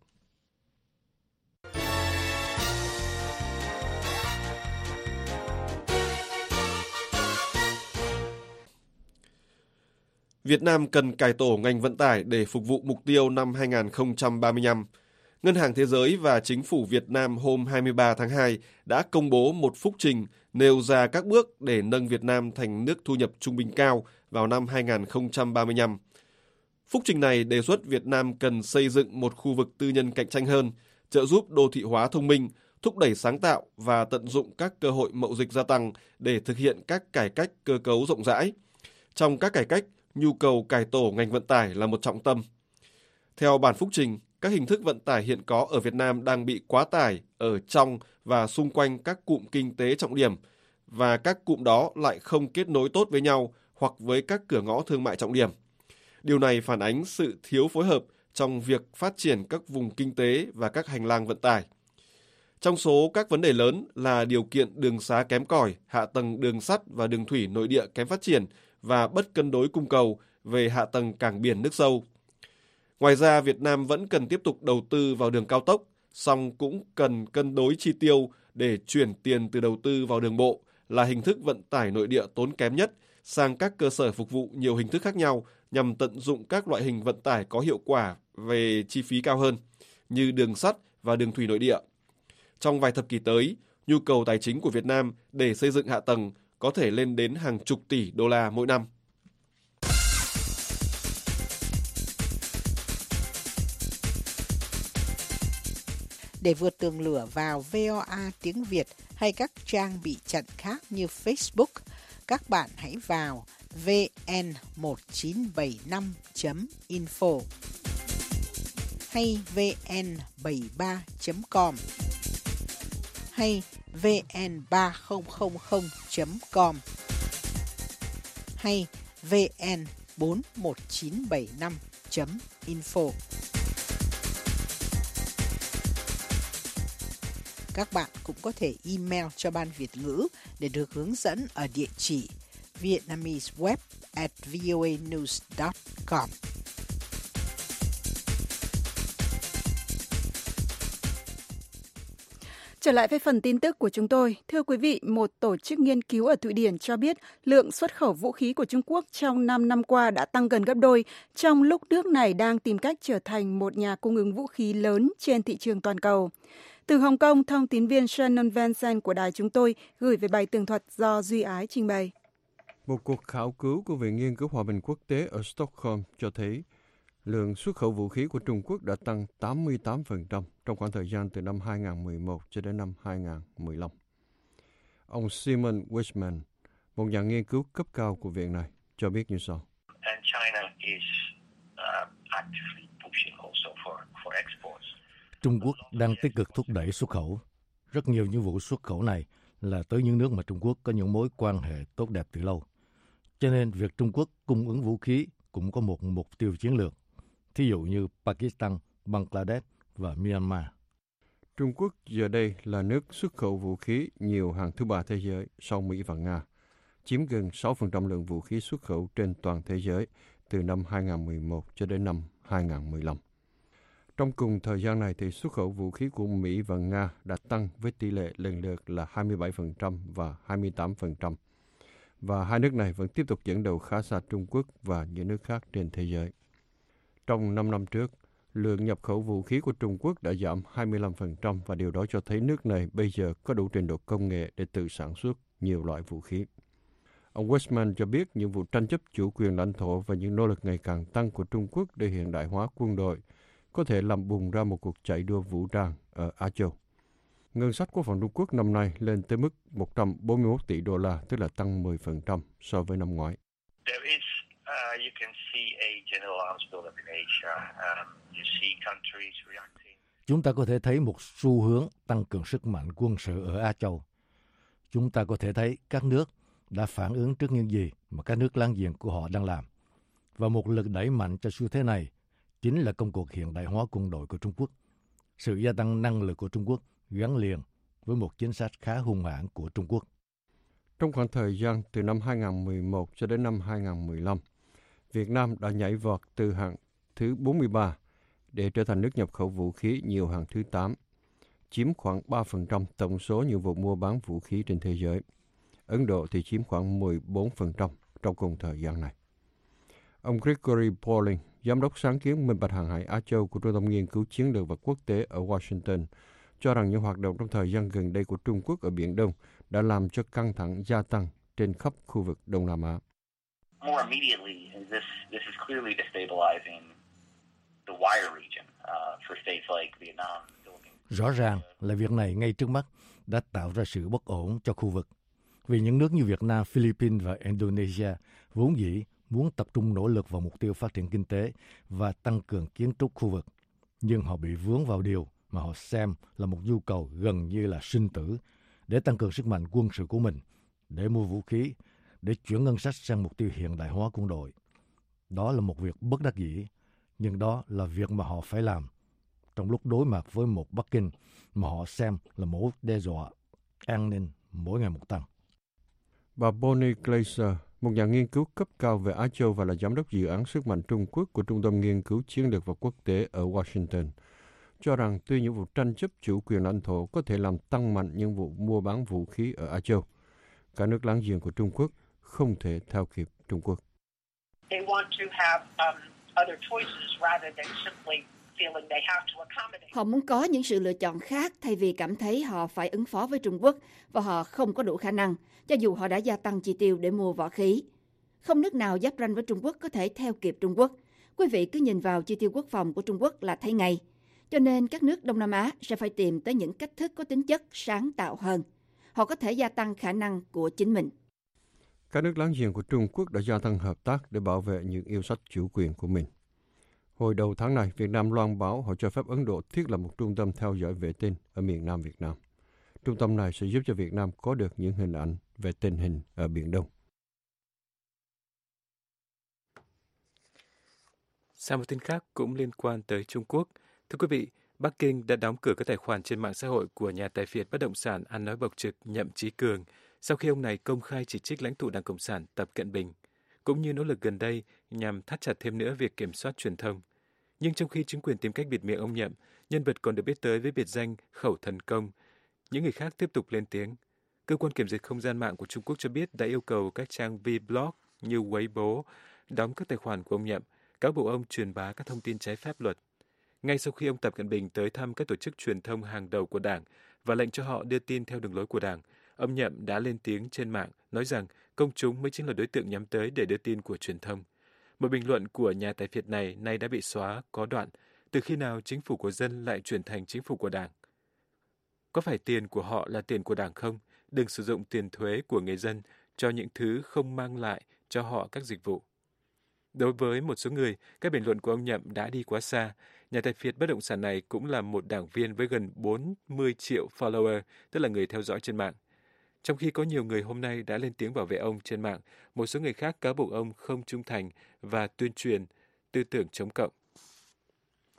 Việt Nam cần cải tổ ngành vận tải để phục vụ mục tiêu năm hai không ba lăm. Ngân hàng Thế giới và Chính phủ Việt Nam hôm hai mươi ba tháng hai đã công bố một phúc trình nêu ra các bước để nâng Việt Nam thành nước thu nhập trung bình cao vào năm hai không ba lăm. Phúc trình này đề xuất Việt Nam cần xây dựng một khu vực tư nhân cạnh tranh hơn, trợ giúp đô thị hóa thông minh, thúc đẩy sáng tạo và tận dụng các cơ hội mậu dịch gia tăng để thực hiện các cải cách cơ cấu rộng rãi. Trong các cải cách, nhu cầu cải tổ ngành vận tải là một trọng tâm. Theo bản phúc trình, các hình thức vận tải hiện có ở Việt Nam đang bị quá tải ở trong và xung quanh các cụm kinh tế trọng điểm và các cụm đó lại không kết nối tốt với nhau hoặc với các cửa ngõ thương mại trọng điểm. Điều này phản ánh sự thiếu phối hợp trong việc phát triển các vùng kinh tế và các hành lang vận tải. Trong số các vấn đề lớn là điều kiện đường xá kém cỏi, hạ tầng đường sắt và đường thủy nội địa kém phát triển và bất cân đối cung cầu về hạ tầng cảng biển nước sâu. Ngoài ra, Việt Nam vẫn cần tiếp tục đầu tư vào đường cao tốc, song cũng cần cân đối chi tiêu để chuyển tiền từ đầu tư vào đường bộ là hình thức vận tải nội địa tốn kém nhất sang các cơ sở phục vụ nhiều hình thức khác nhau nhằm tận dụng các loại hình vận tải có hiệu quả về chi phí cao hơn, như đường sắt và đường thủy nội địa. Trong vài thập kỷ tới, nhu cầu tài chính của Việt Nam để xây dựng hạ tầng có thể lên đến hàng chục tỷ đô la mỗi năm. Để vượt tường lửa vào vê o a tiếng Việt hay các trang bị chặn khác như Facebook, các bạn hãy vào vê en một chín bảy năm chấm info hay vê en bảy ba chấm com hay vê en ba không không không chấm com hay vê en bốn một chín bảy năm chấm info. Các bạn cũng có thể email cho Ban Việt ngữ để được hướng dẫn ở địa chỉ vietnameseweb at voanews dot com. Trở lại với phần tin tức của chúng tôi. Thưa quý vị, một tổ chức nghiên cứu ở Thụy Điển cho biết lượng xuất khẩu vũ khí của Trung Quốc trong năm năm qua đã tăng gần gấp đôi, trong lúc nước này đang tìm cách trở thành một nhà cung ứng vũ khí lớn trên thị trường toàn cầu. Từ Hồng Kông, thông tín viên Shannon Vincent của đài chúng tôi gửi về bài tường thuật do Duy Ái trình bày. Một cuộc khảo cứu của Viện Nghiên cứu Hòa bình Quốc tế ở Stockholm cho thấy lượng xuất khẩu vũ khí của Trung Quốc đã tăng tám mươi tám phần trăm trong khoảng thời gian từ năm hai không một một cho đến năm hai không một lăm. Ông Simon Wichmann, một nhà nghiên cứu cấp cao của viện này, cho biết như sau. Trung Quốc đang tích cực thúc đẩy xuất khẩu. Rất nhiều những vụ xuất khẩu này là tới những nước mà Trung Quốc có những mối quan hệ tốt đẹp từ lâu. Cho nên việc Trung Quốc cung ứng vũ khí cũng có một mục tiêu chiến lược. Thí dụ như Pakistan, Bangladesh và Myanmar. Trung Quốc giờ đây là nước xuất khẩu vũ khí nhiều hàng thứ ba thế giới sau Mỹ và Nga, chiếm gần sáu phần trăm lượng vũ khí xuất khẩu trên toàn thế giới từ năm hai không một một cho đến năm hai không một lăm. Trong cùng thời gian này thì xuất khẩu vũ khí của Mỹ và Nga đã tăng với tỷ lệ lần lượt là hai mươi bảy phần trăm và hai mươi tám phần trăm. Và hai nước này vẫn tiếp tục dẫn đầu khá xa Trung Quốc và những nước khác trên thế giới. Trong năm năm trước, lượng nhập khẩu vũ khí của Trung Quốc đã giảm hai mươi lăm phần trăm và điều đó cho thấy nước này bây giờ có đủ trình độ công nghệ để tự sản xuất nhiều loại vũ khí. Ông Westman cho biết những vụ tranh chấp chủ quyền lãnh thổ và những nỗ lực ngày càng tăng của Trung Quốc để hiện đại hóa quân đội có thể làm bùng ra một cuộc chạy đua vũ trang ở Á Châu. Ngân sách quốc phòng Trung Quốc năm nay lên tới mức một trăm bốn mươi mốt tỷ đô la, tức là tăng mười phần trăm so với năm ngoái. Chúng ta có thể thấy một xu hướng tăng cường sức mạnh quân sự ở Á Châu. Chúng ta có thể thấy các nước đã phản ứng trước những gì mà các nước láng giềng của họ đang làm. Và một lực đẩy mạnh cho xu thế này chính là công cuộc hiện đại hóa quân đội của Trung Quốc. Sự gia tăng năng lực của Trung Quốc gắn liền với một chính sách khá hung hãn của Trung Quốc. Trong khoảng thời gian từ năm hai không một một cho đến năm hai không một lăm, Việt Nam đã nhảy vọt từ hạng thứ bốn mươi ba để trở thành nước nhập khẩu vũ khí nhiều hạng thứ tám, chiếm khoảng ba phần trăm tổng số những vụ mua bán vũ khí trên thế giới. Ấn Độ thì chiếm khoảng mười bốn phần trăm trong cùng thời gian này. Ông Gregory Pauling, giám đốc sáng kiến minh bạch hàng hải Á Châu của Trung tâm Nghiên cứu Chiến lược và Quốc tế ở Washington, cho rằng những hoạt động trong thời gian gần đây của Trung Quốc ở Biển Đông đã làm cho căng thẳng gia tăng trên khắp khu vực Đông Nam Á. Rõ ràng là việc này ngay trước mắt đã tạo ra sự bất ổn cho khu vực. Vì những nước như Việt Nam, Philippines và Indonesia vốn dĩ muốn tập trung nỗ lực vào mục tiêu phát triển kinh tế và tăng cường kiến trúc khu vực. Nhưng họ bị vướng vào điều mà họ xem là một nhu cầu gần như là sinh tử để tăng cường sức mạnh quân sự của mình, để mua vũ khí, để chuyển ngân sách sang mục tiêu hiện đại hóa quân đội. Đó là một việc bất đắc dĩ, nhưng đó là việc mà họ phải làm trong lúc đối mặt với một Bắc Kinh mà họ xem là mối đe dọa an ninh mỗi ngày một tăng. Bà Bonnie Glaser, một nhà nghiên cứu cấp cao về Á Châu và là giám đốc dự án sức mạnh Trung Quốc của Trung tâm Nghiên cứu Chiến lược và Quốc tế ở Washington, cho rằng tuy những vụ tranh chấp chủ quyền lãnh thổ có thể làm tăng mạnh những vụ mua bán vũ khí ở Á Châu, cả nước láng giềng của Trung Quốc không thể theo kịp Trung Quốc. Họ muốn có những sự lựa chọn khác thay vì cảm thấy họ phải ứng phó với Trung Quốc và họ không có đủ khả năng, cho dù họ đã gia tăng chi tiêu để mua võ khí. Không nước nào giáp ranh với Trung Quốc có thể theo kịp Trung Quốc. Quý vị cứ nhìn vào chi tiêu quốc phòng của Trung Quốc là thấy ngay. Cho nên các nước Đông Nam Á sẽ phải tìm tới những cách thức có tính chất sáng tạo hơn. Họ có thể gia tăng khả năng của chính mình. Các nước láng giềng của Trung Quốc đã gia tăng hợp tác để bảo vệ những yêu sách chủ quyền của mình. Hồi đầu tháng này, Việt Nam loan báo họ cho phép Ấn Độ thiết lập một trung tâm theo dõi vệ tinh ở miền Nam Việt Nam. Trung tâm này sẽ giúp cho Việt Nam có được những hình ảnh về tình hình ở Biển Đông. Sang một tin khác cũng liên quan tới Trung Quốc. Thưa quý vị, Bắc Kinh đã đóng cửa các tài khoản trên mạng xã hội của nhà tài phiệt bất động sản ăn nói bộc trực Nhậm Chí Cường sau khi ông này công khai chỉ trích lãnh tụ Đảng Cộng sản Tập Cận Bình, cũng như nỗ lực gần đây nhằm thắt chặt thêm nữa việc kiểm soát truyền thông. Nhưng trong khi chính quyền tìm cách bịt miệng ông Nhậm, nhân vật còn được biết tới với biệt danh Khẩu Thần Công, những người khác tiếp tục lên tiếng. Cơ quan kiểm duyệt không gian mạng của Trung Quốc cho biết đã yêu cầu các trang Vblog như Weibo đóng các tài khoản của ông Nhậm, cáo buộc ông truyền bá các thông tin trái pháp luật. Ngay sau khi ông Tập Cận Bình tới thăm các tổ chức truyền thông hàng đầu của Đảng và lệnh cho họ đưa tin theo đường lối của Đảng, ông Nhậm đã lên tiếng trên mạng nói rằng công chúng mới chính là đối tượng nhắm tới để đưa tin của truyền thông. Một bình luận của nhà tài phiệt này nay đã bị xóa có đoạn: từ khi nào chính phủ của dân lại chuyển thành chính phủ của Đảng? Có phải tiền của họ là tiền của Đảng không? Đừng sử dụng tiền thuế của người dân cho những thứ không mang lại cho họ các dịch vụ. Đối với một số người, các bình luận của ông Nhậm đã đi quá xa. Nhà tài phiệt bất động sản này cũng là một đảng viên với gần bốn mươi triệu follower, tức là người theo dõi trên mạng. Trong khi có nhiều người hôm nay đã lên tiếng bảo vệ ông trên mạng, một số người khác cáo buộc ông không trung thành và tuyên truyền tư tưởng chống cộng.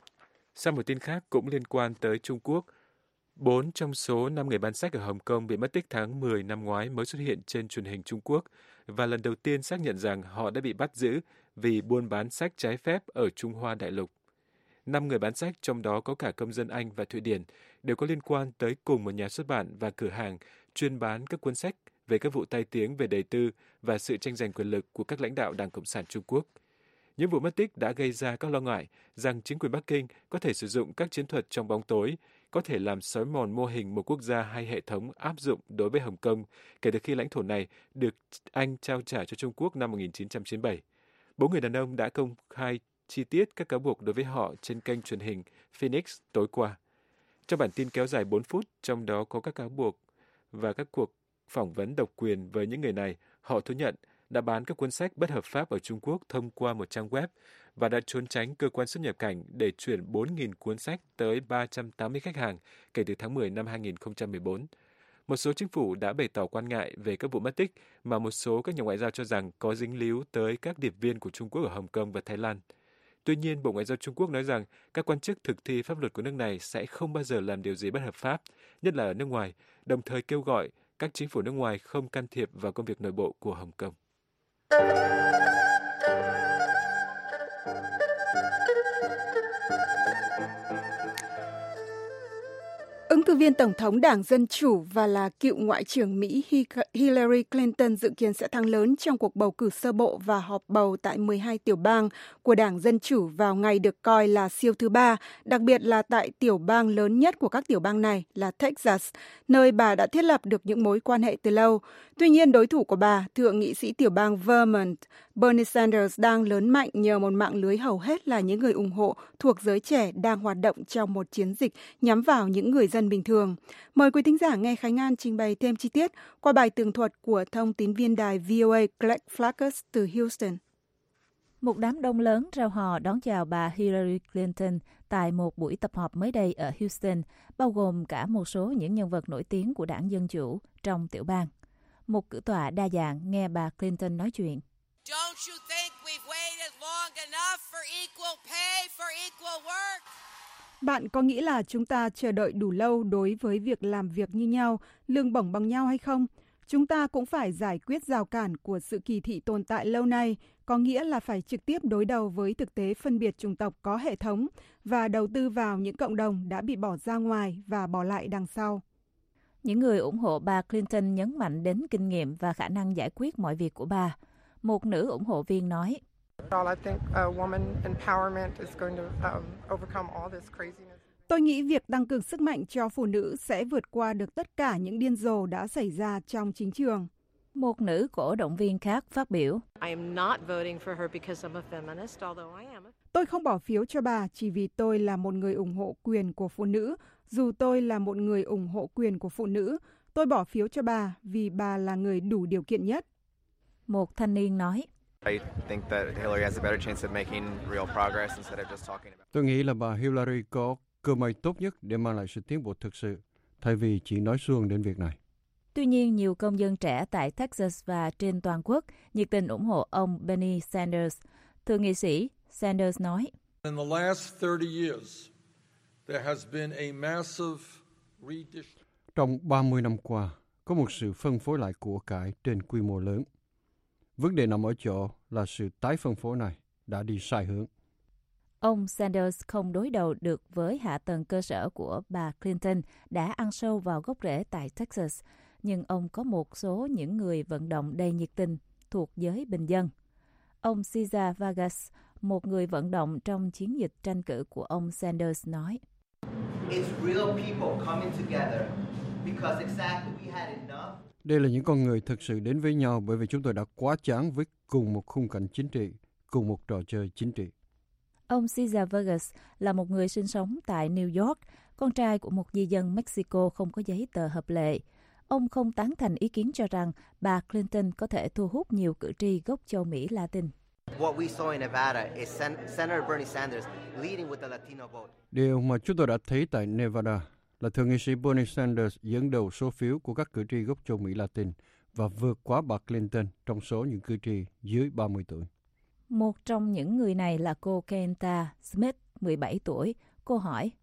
Sang một tin khác cũng liên quan tới Trung Quốc, bốn trong số năm người bán sách ở Hồng Kông bị mất tích tháng mười năm ngoái mới xuất hiện trên truyền hình Trung Quốc và lần đầu tiên xác nhận rằng họ đã bị bắt giữ vì buôn bán sách trái phép ở Trung Hoa đại lục. Năm người bán sách, trong đó có cả công dân Anh và Thụy Điển, đều có liên quan tới cùng một nhà xuất bản và cửa hàng chuyên bán các cuốn sách về các vụ tai tiếng về đời tư và sự tranh giành quyền lực của các lãnh đạo Đảng Cộng sản Trung Quốc. Những vụ mất tích đã gây ra các lo ngại rằng chính quyền Bắc Kinh có thể sử dụng các chiến thuật trong bóng tối, có thể làm xói mòn mô hình một quốc gia hay hệ thống áp dụng đối với Hồng Kông kể từ khi lãnh thổ này được Anh trao trả cho Trung Quốc năm một nghìn chín trăm chín mươi bảy. Bốn người đàn ông đã công khai chi tiết các cáo buộc đối với họ trên kênh truyền hình Phoenix tối qua. Trong bản tin kéo dài bốn phút, trong đó có các cáo buộc và các cuộc phỏng vấn độc quyền với những người này, họ thú nhận đã bán các cuốn sách bất hợp pháp ở Trung Quốc thông qua một trang web và đã trốn tránh cơ quan xuất nhập cảnh để chuyển bốn nghìn cuốn sách tới ba trăm tám mươi khách hàng kể từ tháng mười năm hai nghìn không trăm mười bốn. Một số chính phủ đã bày tỏ quan ngại về các vụ mất tích mà một số các nhà ngoại giao cho rằng có dính líu tới các điệp viên của Trung Quốc ở Hồng Kông và Thái Lan. Tuy nhiên, Bộ Ngoại giao Trung Quốc nói rằng các quan chức thực thi pháp luật của nước này sẽ không bao giờ làm điều gì bất hợp pháp, nhất là ở nước ngoài, đồng thời kêu gọi các chính phủ nước ngoài không can thiệp vào công việc nội bộ của Hồng Kông. Ứng cử viên Tổng thống Đảng Dân Chủ và là cựu Ngoại trưởng Mỹ Hillary Clinton dự kiến sẽ thắng lớn trong cuộc bầu cử sơ bộ và họp bầu tại mười hai tiểu bang của Đảng Dân Chủ vào ngày được coi là siêu thứ ba, đặc biệt là tại tiểu bang lớn nhất của các tiểu bang này là Texas, nơi bà đã thiết lập được những mối quan hệ từ lâu. Tuy nhiên, đối thủ của bà, thượng nghị sĩ tiểu bang Vermont, Bernie Sanders đang lớn mạnh nhờ một mạng lưới hầu hết là những người ủng hộ thuộc giới trẻ đang hoạt động trong một chiến dịch nhắm vào những người dân bình thường. Mời quý thính giả nghe Khánh An trình bày thêm chi tiết qua bài tường thuật của thông tín viên đài vê o a Greg Flacus từ Houston. Một đám đông lớn rao hò đón chào bà Hillary Clinton tại một buổi tập họp mới đây ở Houston, bao gồm cả một số những nhân vật nổi tiếng của Đảng Dân Chủ trong tiểu bang. Một cử tọa đa dạng nghe bà Clinton nói chuyện. Don't you think we've waited long enough for equal pay for equal work? Bạn có nghĩ là chúng ta chờ đợi đủ lâu đối với việc làm việc như nhau, lương bổng bằng nhau hay không? Chúng ta cũng phải giải quyết rào cản của sự kỳ thị tồn tại lâu nay, có nghĩa là phải trực tiếp đối đầu với thực tế phân biệt chủng tộc có hệ thống và đầu tư vào những cộng đồng đã bị bỏ ra ngoài và bỏ lại đằng sau. Những người ủng hộ bà Clinton nhấn mạnh đến kinh nghiệm và khả năng giải quyết mọi việc của bà. Một nữ ủng hộ viên nói, tôi nghĩ việc tăng cường sức mạnh cho phụ nữ sẽ vượt qua được tất cả những điên rồ đã xảy ra trong chính trường. Một nữ cổ động viên khác phát biểu, tôi không bỏ phiếu cho bà chỉ vì tôi là một người ủng hộ quyền của phụ nữ. Dù tôi là một người ủng hộ quyền của phụ nữ, tôi bỏ phiếu cho bà vì bà là người đủ điều kiện nhất. Một thanh niên nói, tôi nghĩ là bà Hillary có cơ may tốt nhất để mang lại sự tiến bộ thực sự, thay vì chỉ nói suông đến việc này. Tuy nhiên, nhiều công dân trẻ tại Texas và trên toàn quốc nhiệt tình ủng hộ ông Bernie Sanders. Thượng nghị sĩ Sanders nói, trong ba mươi năm qua, có một sự phân phối lại của cải trên quy mô lớn. Vấn đề nằm ở chỗ là sự tái phân phối này đã đi sai hướng. Ông Sanders không đối đầu được với hạ tầng cơ sở của bà Clinton đã ăn sâu vào gốc rễ tại Texas, nhưng ông có một số những người vận động đầy nhiệt tình thuộc giới bình dân. Ông Cesar Vargas, một người vận động trong chiến dịch tranh cử của ông Sanders nói, đây là những con người thực sự đến với nhau bởi vì chúng tôi đã quá chán với cùng một khung cảnh chính trị, cùng một trò chơi chính trị. Ông Cesar Vargas là một người sinh sống tại New York, con trai của một di dân Mexico không có giấy tờ hợp lệ. Ông không tán thành ý kiến cho rằng bà Clinton có thể thu hút nhiều cử tri gốc châu Mỹ Latin. Điều mà chúng tôi đã thấy tại Nevada là thượng nghị sĩ Bernie Sanders dẫn đầu số phiếu của các cử tri gốc châu Mỹ Latin và vượt quá bà Clinton trong số những cử tri dưới ba mươi tuổi. Một trong những người này là cô Kenta Smith, mười bảy tuổi, Cô hỏi,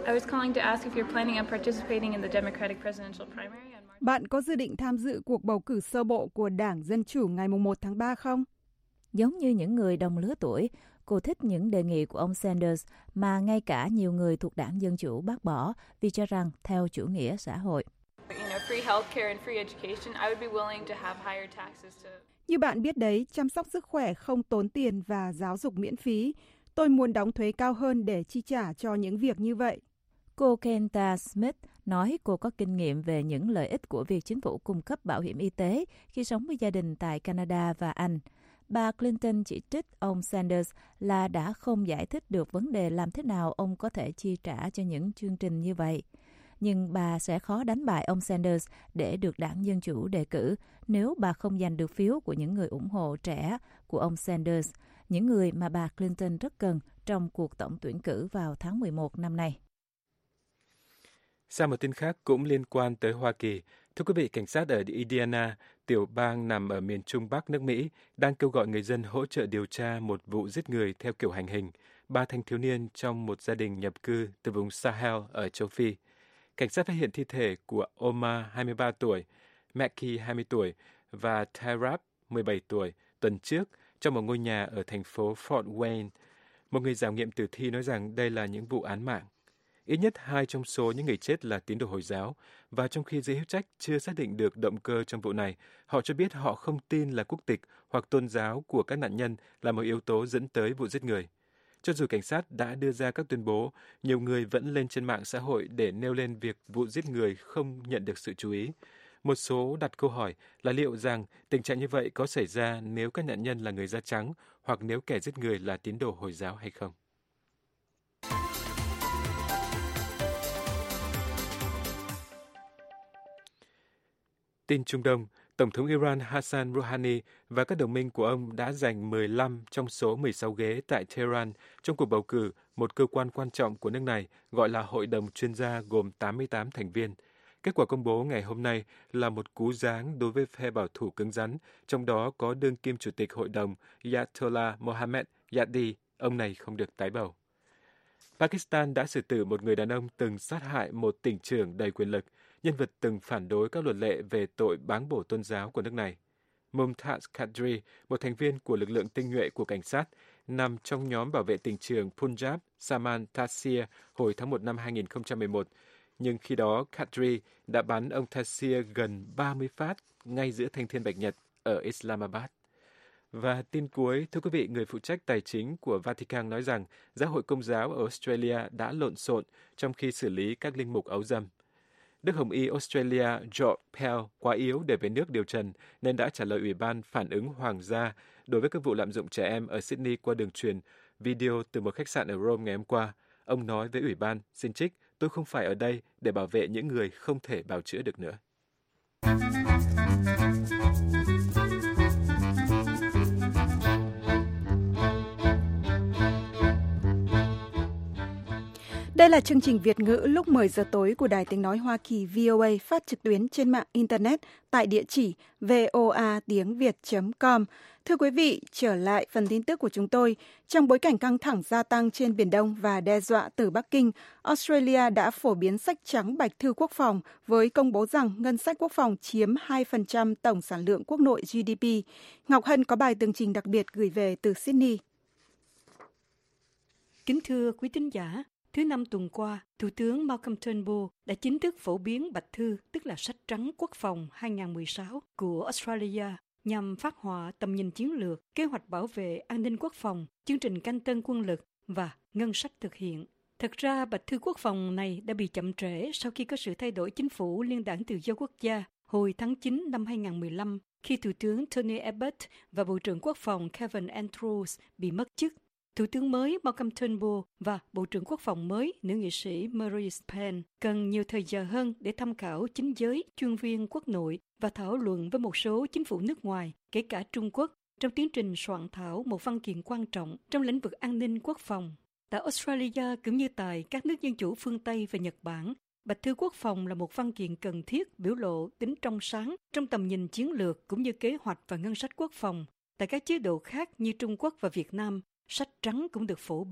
bạn có dự định tham dự cuộc bầu cử sơ bộ của Đảng Dân Chủ ngày một tháng ba không? Giống như những người đồng lứa tuổi, cô thích những đề nghị của ông Sanders mà ngay cả nhiều người thuộc Đảng Dân Chủ bác bỏ vì cho rằng theo chủ nghĩa xã hội. Như bạn biết đấy, chăm sóc sức khỏe không tốn tiền và giáo dục miễn phí. Tôi muốn đóng thuế cao hơn để chi trả cho những việc như vậy. Cô Kenta Smith nói cô có kinh nghiệm về những lợi ích của việc chính phủ cung cấp bảo hiểm y tế khi sống với gia đình tại Canada và Anh. Bà Clinton chỉ trích ông Sanders là đã không giải thích được vấn đề làm thế nào ông có thể chi trả cho những chương trình như vậy. Nhưng bà sẽ khó đánh bại ông Sanders để được Đảng Dân Chủ đề cử nếu bà không giành được phiếu của những người ủng hộ trẻ của ông Sanders, những người mà bà Clinton rất cần trong cuộc tổng tuyển cử vào tháng mười một năm nay. Sang một tin khác cũng liên quan tới Hoa Kỳ, thưa quý vị, cảnh sát ở Indiana, tiểu bang nằm ở miền Trung Bắc nước Mỹ, đang kêu gọi người dân hỗ trợ điều tra một vụ giết người theo kiểu hành hình, ba thanh thiếu niên trong một gia đình nhập cư từ vùng Sahel ở châu Phi. Cảnh sát phát hiện thi thể của Omar, hai mươi ba tuổi, Mackie, hai mươi tuổi và Tyrab, mười bảy tuổi, tuần trước trong một ngôi nhà ở thành phố Fort Wayne. Một người giám nghiệm tử thi nói rằng đây là những vụ án mạng. Ít nhất hai trong số những người chết là tín đồ Hồi giáo, và trong khi giới hữu trách chưa xác định được động cơ trong vụ này, họ cho biết họ không tin là quốc tịch hoặc tôn giáo của các nạn nhân là một yếu tố dẫn tới vụ giết người. Cho dù cảnh sát đã đưa ra các tuyên bố, nhiều người vẫn lên trên mạng xã hội để nêu lên việc vụ giết người không nhận được sự chú ý. Một số đặt câu hỏi là liệu rằng tình trạng như vậy có xảy ra nếu các nạn nhân là người da trắng hoặc nếu kẻ giết người là tín đồ Hồi giáo hay không. Tin Trung Đông, Tổng thống Iran Hassan Rouhani và các đồng minh của ông đã giành mười lăm trong số mười sáu ghế tại Tehran trong cuộc bầu cử một cơ quan quan trọng của nước này gọi là Hội đồng chuyên gia gồm tám mươi tám thành viên. Kết quả công bố ngày hôm nay là một cú giáng đối với phe bảo thủ cứng rắn, trong đó có đương kim chủ tịch hội đồng Ayatollah Mohammad Yadi, ông này không được tái bầu. Pakistan đã xử tử một người đàn ông từng sát hại một tỉnh trưởng đầy quyền lực, nhân vật từng phản đối các luật lệ về tội báng bổ tôn giáo của nước này. Mumtaz Qadri, một thành viên của lực lượng tinh nhuệ của cảnh sát, nằm trong nhóm bảo vệ tỉnh trưởng Punjab Saman Taseer hồi tháng một năm hai nghìn không trăm mười một. Nhưng khi đó, Qadri đã bắn ông Taseer gần ba mươi phát ngay giữa thanh thiên bạch nhật ở Islamabad. Và tin cuối, thưa quý vị, người phụ trách tài chính của Vatican nói rằng giáo hội Công giáo ở Australia đã lộn xộn trong khi xử lý các linh mục ấu dâm. Đức Hồng Y Australia George Pell quá yếu để về nước điều trần nên đã trả lời Ủy ban phản ứng hoàng gia đối với các vụ lạm dụng trẻ em ở Sydney qua đường truyền video từ một khách sạn ở Rome ngày hôm qua. Ông nói với Ủy ban, xin trích, tôi không phải ở đây để bảo vệ những người không thể bào chữa được nữa. Đây là chương trình Việt ngữ lúc mười giờ tối của Đài Tiếng Nói Hoa Kỳ vê o a phát trực tuyến trên mạng Internet tại địa chỉ voa tiếng việt chấm com. Thưa quý vị, trở lại phần tin tức của chúng tôi. Trong bối cảnh căng thẳng gia tăng trên Biển Đông và đe dọa từ Bắc Kinh, Australia đã phổ biến sách trắng Bạch thư Quốc phòng với công bố rằng ngân sách quốc phòng chiếm hai phần trăm tổng sản lượng quốc nội giê đê pê. Ngọc Hân có bài tường trình đặc biệt gửi về từ Sydney. Kính thưa quý thính giả, thứ năm tuần qua, Thủ tướng Malcolm Turnbull đã chính thức phổ biến Bạch thư, tức là sách trắng quốc phòng hai nghìn không trăm mười sáu của Australia, nhằm phát họa tầm nhìn chiến lược, kế hoạch bảo vệ an ninh quốc phòng, chương trình canh tân quân lực và ngân sách thực hiện. Thật ra, Bạch thư quốc phòng này đã bị chậm trễ sau khi có sự thay đổi chính phủ Liên đảng Tự do Quốc gia hồi tháng chín năm hai nghìn không trăm mười lăm, khi Thủ tướng Tony Abbott và Bộ trưởng Quốc phòng Kevin Andrews bị mất chức. Thủ tướng mới Malcolm Turnbull và Bộ trưởng Quốc phòng mới, nữ nghị sĩ Marise Payne, cần nhiều thời giờ hơn để tham khảo chính giới, chuyên viên quốc nội và thảo luận với một số chính phủ nước ngoài, kể cả Trung Quốc, trong tiến trình soạn thảo một văn kiện quan trọng trong lĩnh vực an ninh quốc phòng. Tại Australia cũng như tại các nước dân chủ phương Tây và Nhật Bản, Bạch thư quốc phòng là một văn kiện cần thiết biểu lộ tính trong sáng trong tầm nhìn chiến lược cũng như kế hoạch và ngân sách quốc phòng. Tại các chế độ khác như Trung Quốc và Việt Nam, sách trắng cũng được phổ biến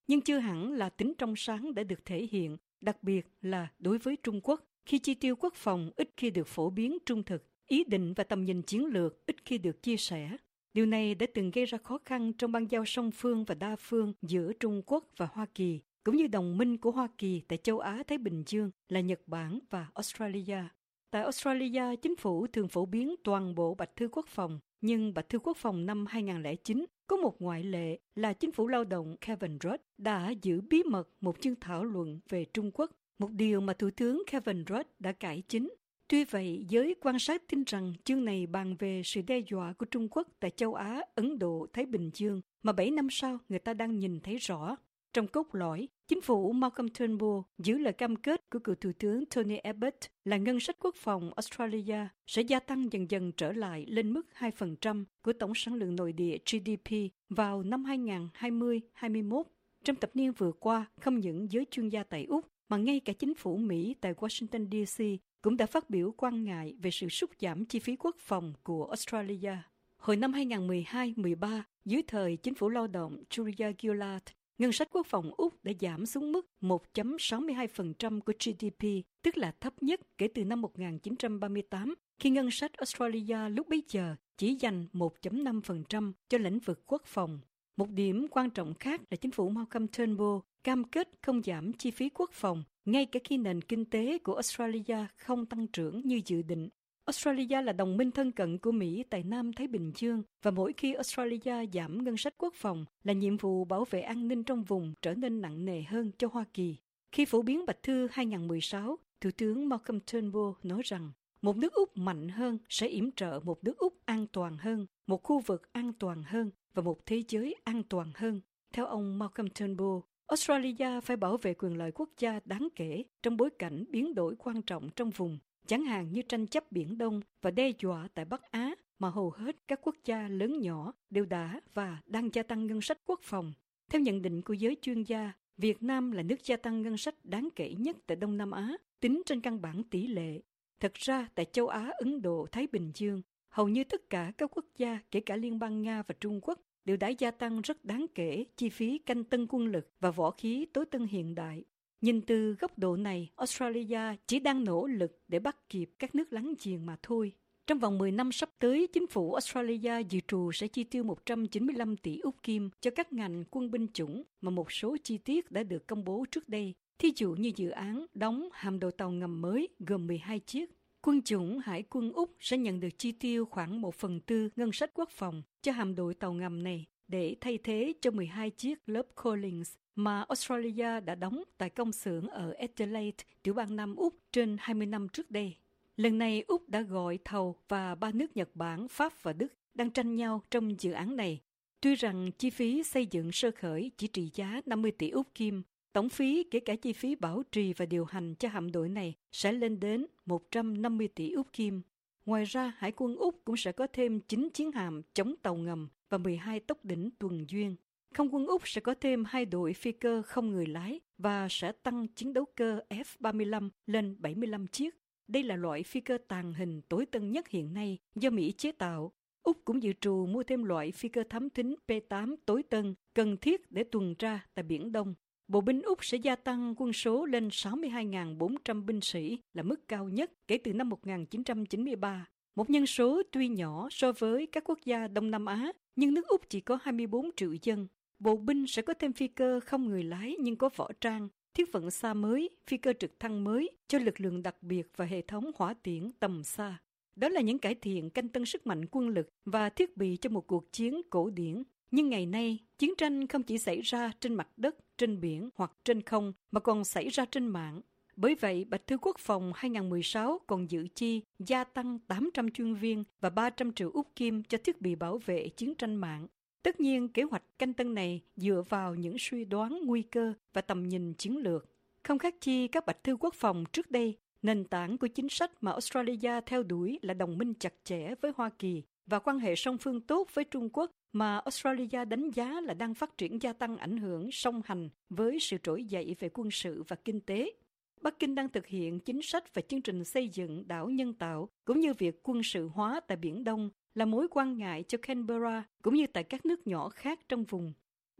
nhưng chưa hẳn là tính trong sáng đã được thể hiện, đặc biệt là đối với Trung Quốc, khi chi tiêu quốc phòng ít khi được phổ biến trung thực, ý định và tầm nhìn chiến lược ít khi được chia sẻ. Điều này đã từng gây ra khó khăn trong bang giao song phương và đa phương giữa Trung Quốc và Hoa Kỳ, cũng như đồng minh của Hoa Kỳ tại châu Á-Thái Bình Dương là Nhật Bản và Australia. Tại Australia, chính phủ thường phổ biến toàn bộ Bạch thư Quốc phòng, nhưng Bạch thư Quốc phòng năm hai không không chín có một ngoại lệ là chính phủ lao động Kevin Rudd đã giữ bí mật một chương thảo luận về Trung Quốc, một điều mà Thủ tướng Kevin Rudd đã cải chính. Tuy vậy, giới quan sát tin rằng chương này bàn về sự đe dọa của Trung Quốc tại châu Á, Ấn Độ, Thái Bình Dương, mà bảy năm sau người ta đang nhìn thấy rõ. Trong cốt lõi, chính phủ Malcolm Turnbull giữ lời cam kết của cựu Thủ tướng Tony Abbott là ngân sách quốc phòng Australia sẽ gia tăng dần dần trở lại lên mức hai phần trăm của tổng sản lượng nội địa G D P vào năm hai không hai không hai mốt. Trong thập niên vừa qua, không những giới chuyên gia tại Úc, mà ngay cả chính phủ Mỹ tại Washington D C cũng đã phát biểu quan ngại về sự sút giảm chi phí quốc phòng của Australia. Hồi năm hai không một hai mười ba, dưới thời chính phủ lao động Julia Gillard, ngân sách quốc phòng Úc đã giảm xuống mức một phẩy sáu mươi hai phần trăm của G D P, tức là thấp nhất kể từ năm một nghìn chín trăm ba mươi tám, khi ngân sách Australia lúc bấy giờ chỉ dành một phẩy năm phần trăm cho lĩnh vực quốc phòng. Một điểm quan trọng khác là chính phủ Malcolm Turnbull cam kết không giảm chi phí quốc phòng, ngay cả khi nền kinh tế của Australia không tăng trưởng như dự định. Australia là đồng minh thân cận của Mỹ tại Nam Thái Bình Dương, và mỗi khi Australia giảm ngân sách quốc phòng là nhiệm vụ bảo vệ an ninh trong vùng trở nên nặng nề hơn cho Hoa Kỳ. Khi phổ biến Bạch thư hai không một sáu, Thủ tướng Malcolm Turnbull nói rằng một nước Úc mạnh hơn sẽ yểm trợ một nước Úc an toàn hơn, một khu vực an toàn hơn và một thế giới an toàn hơn. Theo ông Malcolm Turnbull, Australia phải bảo vệ quyền lợi quốc gia đáng kể trong bối cảnh biến đổi quan trọng trong vùng, chẳng hạn như tranh chấp Biển Đông và đe dọa tại Bắc Á mà hầu hết các quốc gia lớn nhỏ đều đã và đang gia tăng ngân sách quốc phòng. Theo nhận định của giới chuyên gia, Việt Nam là nước gia tăng ngân sách đáng kể nhất tại Đông Nam Á, tính trên căn bản tỷ lệ. Thật ra, tại châu Á, Ấn Độ, Thái Bình Dương, hầu như tất cả các quốc gia, kể cả Liên bang Nga và Trung Quốc, đều đã gia tăng rất đáng kể chi phí canh tân quân lực và võ khí tối tân hiện đại. Nhìn từ góc độ này, Australia chỉ đang nỗ lực để bắt kịp các nước láng giềng mà thôi. Trong vòng mười năm sắp tới, chính phủ Australia dự trù sẽ chi tiêu một trăm chín mươi lăm tỷ Úc kim cho các ngành quân binh chủng mà một số chi tiết đã được công bố trước đây. Thí dụ như dự án đóng hạm đội tàu ngầm mới gồm mười hai chiếc. Quân chủng Hải quân Úc sẽ nhận được chi tiêu khoảng một phần tư ngân sách quốc phòng cho hạm đội tàu ngầm này để thay thế cho mười hai chiếc lớp Collins mà Australia đã đóng tại công xưởng ở Adelaide, tiểu bang Nam Úc trên hai mươi năm trước đây. Lần này Úc đã gọi thầu và ba nước Nhật Bản, Pháp và Đức đang tranh nhau trong dự án này. Tuy rằng chi phí xây dựng sơ khởi chỉ trị giá năm mươi tỷ Úc kim, tổng phí kể cả chi phí bảo trì và điều hành cho hạm đội này sẽ lên đến một trăm năm mươi tỷ Úc kim. Ngoài ra, Hải quân Úc cũng sẽ có thêm chín chiến hạm chống tàu ngầm và mười hai tốc đỉnh tuần duyên. Không quân Úc sẽ có thêm hai đội phi cơ không người lái và sẽ tăng chiến đấu cơ F ba mươi lăm lên bảy mươi lăm chiếc. Đây là loại phi cơ tàng hình tối tân nhất hiện nay do Mỹ chế tạo. Úc cũng dự trù mua thêm loại phi cơ thám thính P tám tối tân cần thiết để tuần tra tại Biển Đông. Bộ binh Úc sẽ gia tăng quân số lên sáu mươi hai nghìn bốn trăm binh sĩ là mức cao nhất kể từ năm một nghìn chín trăm chín mươi ba. Một nhân số tuy nhỏ so với các quốc gia Đông Nam Á, nhưng nước Úc chỉ có hai mươi bốn triệu dân. Bộ binh sẽ có thêm phi cơ không người lái nhưng có võ trang, thiết vận xa mới, phi cơ trực thăng mới cho lực lượng đặc biệt và hệ thống hỏa tiễn tầm xa. Đó là những cải thiện canh tân sức mạnh quân lực và thiết bị cho một cuộc chiến cổ điển. Nhưng ngày nay, chiến tranh không chỉ xảy ra trên mặt đất, trên biển hoặc trên không, mà còn xảy ra trên mạng. Bởi vậy, Bạch thư Quốc phòng hai không một sáu còn dự chi gia tăng tám trăm chuyên viên và ba trăm triệu Úc kim cho thiết bị bảo vệ chiến tranh mạng. Tất nhiên, kế hoạch canh tân này dựa vào những suy đoán nguy cơ và tầm nhìn chiến lược. Không khác chi các Bạch thư Quốc phòng trước đây, nền tảng của chính sách mà Australia theo đuổi là đồng minh chặt chẽ với Hoa Kỳ và quan hệ song phương tốt với Trung Quốc mà Australia đánh giá là đang phát triển gia tăng ảnh hưởng song hành với sự trỗi dậy về quân sự và kinh tế. Bắc Kinh đang thực hiện chính sách và chương trình xây dựng đảo nhân tạo cũng như việc quân sự hóa tại Biển Đông là mối quan ngại cho Canberra cũng như tại các nước nhỏ khác trong vùng.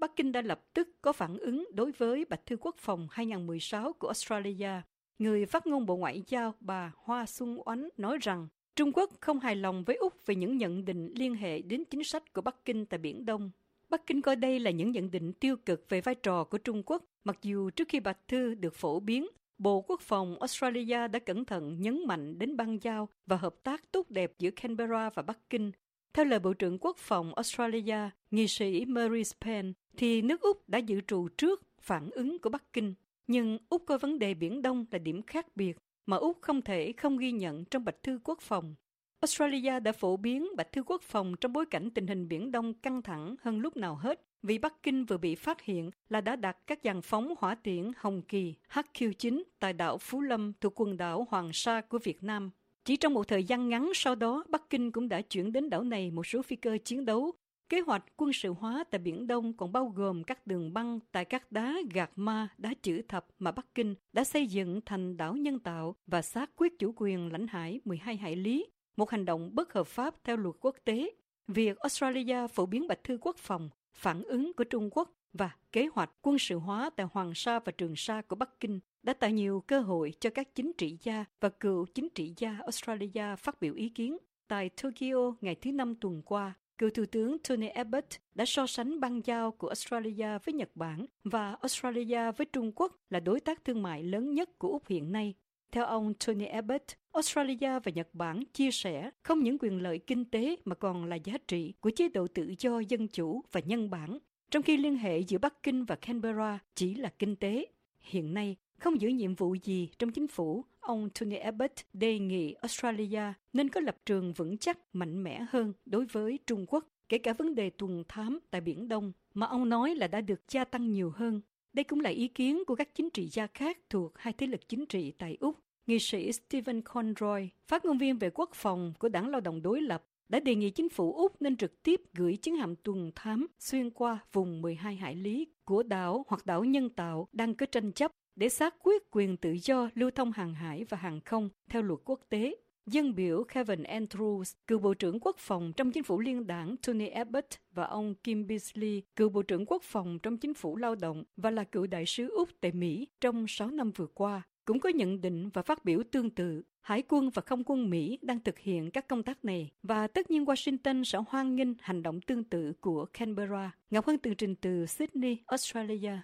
Bắc Kinh đã lập tức có phản ứng đối với Bạch thư Quốc phòng hai không một sáu của Australia. Người phát ngôn Bộ Ngoại giao bà Hoa Xuân Oánh nói rằng Trung Quốc không hài lòng với Úc về những nhận định liên hệ đến chính sách của Bắc Kinh tại Biển Đông. Bắc Kinh coi đây là những nhận định tiêu cực về vai trò của Trung Quốc, mặc dù trước khi Bạch thư được phổ biến, Bộ Quốc phòng Australia đã cẩn thận nhấn mạnh đến bang giao và hợp tác tốt đẹp giữa Canberra và Bắc Kinh. Theo lời Bộ trưởng Quốc phòng Australia, nghị sĩ Maurice Payne, thì nước Úc đã dự trù trước phản ứng của Bắc Kinh. Nhưng Úc coi vấn đề Biển Đông là điểm khác biệt mà Úc không thể không ghi nhận trong Bạch thư Quốc phòng. Australia đã phổ biến Bạch thư Quốc phòng trong bối cảnh tình hình Biển Đông căng thẳng hơn lúc nào hết, vì Bắc Kinh vừa bị phát hiện là đã đặt các dàn phóng hỏa tiễn Hồng Kỳ H Q chín tại đảo Phú Lâm thuộc quần đảo Hoàng Sa của Việt Nam. Chỉ trong một thời gian ngắn sau đó, Bắc Kinh cũng đã chuyển đến đảo này một số phi cơ chiến đấu. Kế hoạch quân sự hóa tại Biển Đông còn bao gồm các đường băng tại các đá gạt ma, đá chữ thập mà Bắc Kinh đã xây dựng thành đảo nhân tạo và xác quyết chủ quyền lãnh hải mười hai hải lý, một hành động bất hợp pháp theo luật quốc tế. Việc Australia phổ biến Bạch thư Quốc phòng, phản ứng của Trung Quốc và kế hoạch quân sự hóa tại Hoàng Sa và Trường Sa của Bắc Kinh đã tạo nhiều cơ hội cho các chính trị gia và cựu chính trị gia Australia phát biểu ý kiến. Tại Tokyo ngày thứ Năm tuần qua, cựu Thủ tướng Tony Abbott đã so sánh bang giao của Australia với Nhật Bản và Australia với Trung Quốc là đối tác thương mại lớn nhất của Úc hiện nay. Theo ông Tony Abbott, Australia và Nhật Bản chia sẻ không những quyền lợi kinh tế mà còn là giá trị của chế độ tự do dân chủ và nhân bản, trong khi liên hệ giữa Bắc Kinh và Canberra chỉ là kinh tế. Hiện nay, không giữ nhiệm vụ gì trong chính phủ, ông Tony Abbott đề nghị Australia nên có lập trường vững chắc, mạnh mẽ hơn đối với Trung Quốc, kể cả vấn đề tuần thám tại Biển Đông, mà ông nói là đã được gia tăng nhiều hơn. Đây cũng là ý kiến của các chính trị gia khác thuộc hai thế lực chính trị tại Úc. Nghị sĩ Stephen Conroy, phát ngôn viên về quốc phòng của Đảng Lao động đối lập, đã đề nghị chính phủ Úc nên trực tiếp gửi chiến hạm tuần thám xuyên qua vùng mười hai hải lý của đảo hoặc đảo nhân tạo đang có tranh chấp để xác quyết quyền tự do lưu thông hàng hải và hàng không theo luật quốc tế. Dân biểu Kevin Andrews, cựu Bộ trưởng Quốc phòng trong chính phủ liên đảng Tony Abbott và ông Kim Beazley, cựu Bộ trưởng Quốc phòng trong chính phủ lao động và là cựu đại sứ Úc tại Mỹ trong sáu năm vừa qua, cũng có nhận định và phát biểu tương tự. Hải quân và không quân Mỹ đang thực hiện các công tác này và tất nhiên Washington sẽ hoan nghênh hành động tương tự của Canberra. Ngọc Hân tường trình từ Sydney, Australia.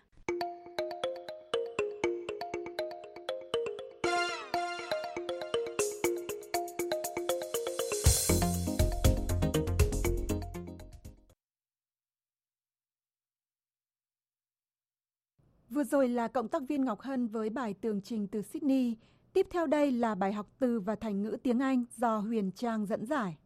Vừa rồi là cộng tác viên Ngọc Hân với bài tường trình từ Sydney. Tiếp theo đây là bài học từ và thành ngữ tiếng Anh do Huyền Trang dẫn giải.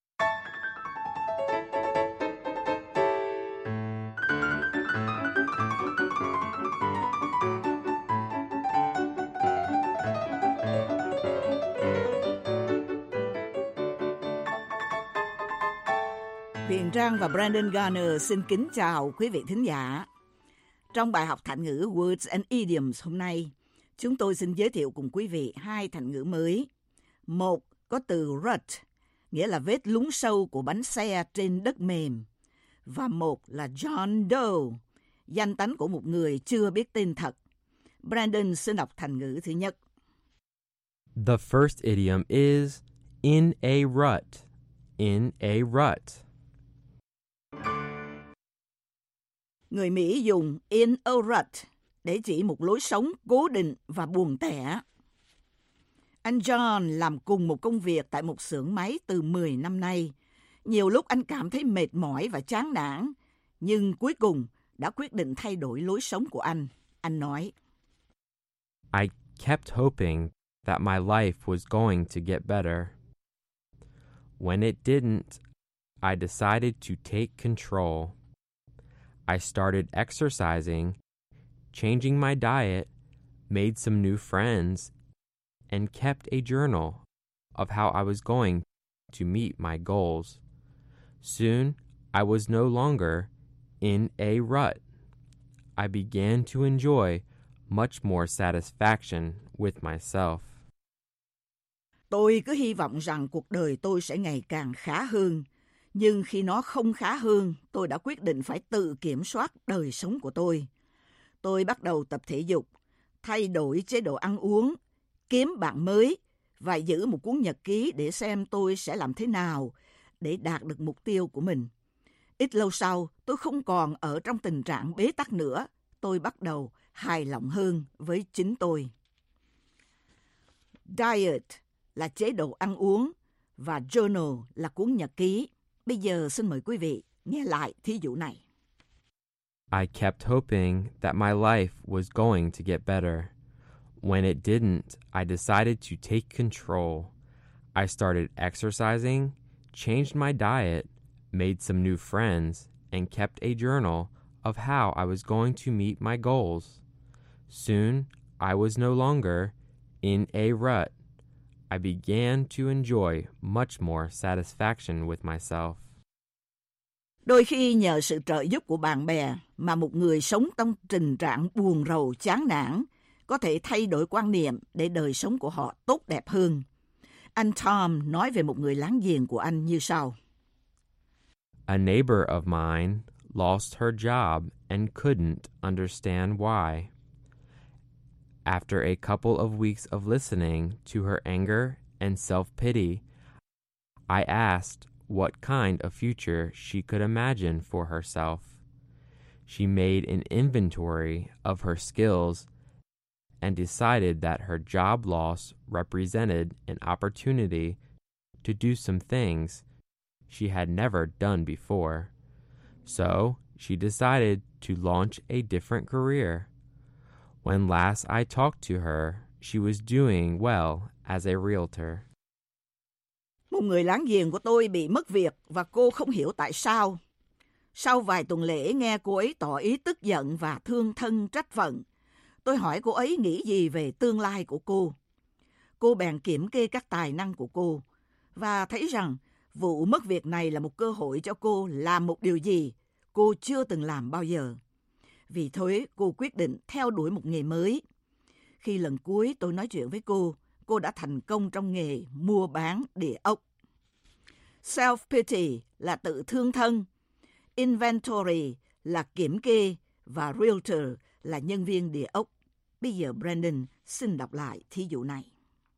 Huyền Trang và Brandon Garner xin kính chào quý vị thính giả. Trong bài học thành ngữ Words and Idioms hôm nay, chúng tôi xin giới thiệu cùng quý vị hai thành ngữ mới. Một có từ rut, nghĩa là vết lún sâu của bánh xe trên đất mềm. Và một là John Doe, danh tánh của một người chưa biết tên thật. Brandon xin đọc thành ngữ thứ nhất. The first idiom is in a rut. In a rut. Người Mỹ dùng in a rut để chỉ một lối sống cố định và buồn tẻ. Anh John làm cùng một công việc tại một xưởng máy từ mười năm nay. Nhiều lúc anh cảm thấy mệt mỏi và chán nản, nhưng cuối cùng đã quyết định thay đổi lối sống của anh. Anh nói, I kept hoping that my life was going to get better. When it didn't, I decided to take control. I started exercising, changing my diet, made some new friends, and kept a journal of how I was going to meet my goals. Soon, I was no longer in a rut. I began to enjoy much more satisfaction with myself. Tôi cứ hy vọng rằng cuộc đời tôi sẽ ngày càng khá hơn. Nhưng khi nó không khá hơn, tôi đã quyết định phải tự kiểm soát đời sống của tôi. Tôi bắt đầu tập thể dục, thay đổi chế độ ăn uống, kiếm bạn mới và giữ một cuốn nhật ký để xem tôi sẽ làm thế nào để đạt được mục tiêu của mình. Ít lâu sau, tôi không còn ở trong tình trạng bế tắc nữa. Tôi bắt đầu hài lòng hơn với chính tôi. Diet là chế độ ăn uống và journal là cuốn nhật ký. Bây giờ xin mời quý vị nghe lại thí dụ này. I kept hoping that my life was going to get better. When it didn't, I decided to take control. I started exercising, changed my diet, made some new friends, and kept a journal of how I was going to meet my goals. Soon, I was no longer in a rut. I began to enjoy much more satisfaction with myself. Đôi khi nhờ sự trợ giúp của bạn bè mà một người sống trong tình trạng buồn rầu chán nản có thể thay đổi quan niệm để đời sống của họ tốt đẹp hơn. Anh Tom nói về một người láng giềng của anh như sau. A neighbor of mine lost her job and couldn't understand why. After a couple of weeks of listening to her anger and self-pity, I asked what kind of future she could imagine for herself. She made an inventory of her skills and decided that her job loss represented an opportunity to do some things she had never done before. So she decided to launch a different career. When last I talked to her, she was doing well as a realtor. Một người láng giềng của tôi bị mất việc và cô không hiểu tại sao. Sau vài tuần lễ nghe cô ấy tỏ ý tức giận và thương thân trách phận, tôi hỏi cô ấy nghĩ gì về tương lai của cô. Cô bèn kiểm kê các tài năng của cô và thấy rằng vụ mất việc này là một cơ hội cho cô làm một điều gì cô chưa từng làm bao giờ. Vì thế, cô quyết định theo đuổi một nghề mới. Khi lần cuối tôi nói chuyện với cô, cô đã thành công trong nghề mua bán địa ốc. Self-pity là tự thương thân, inventory là kiểm kê và realtor là nhân viên địa ốc. Bây giờ Brandon xin đọc lại thí dụ này.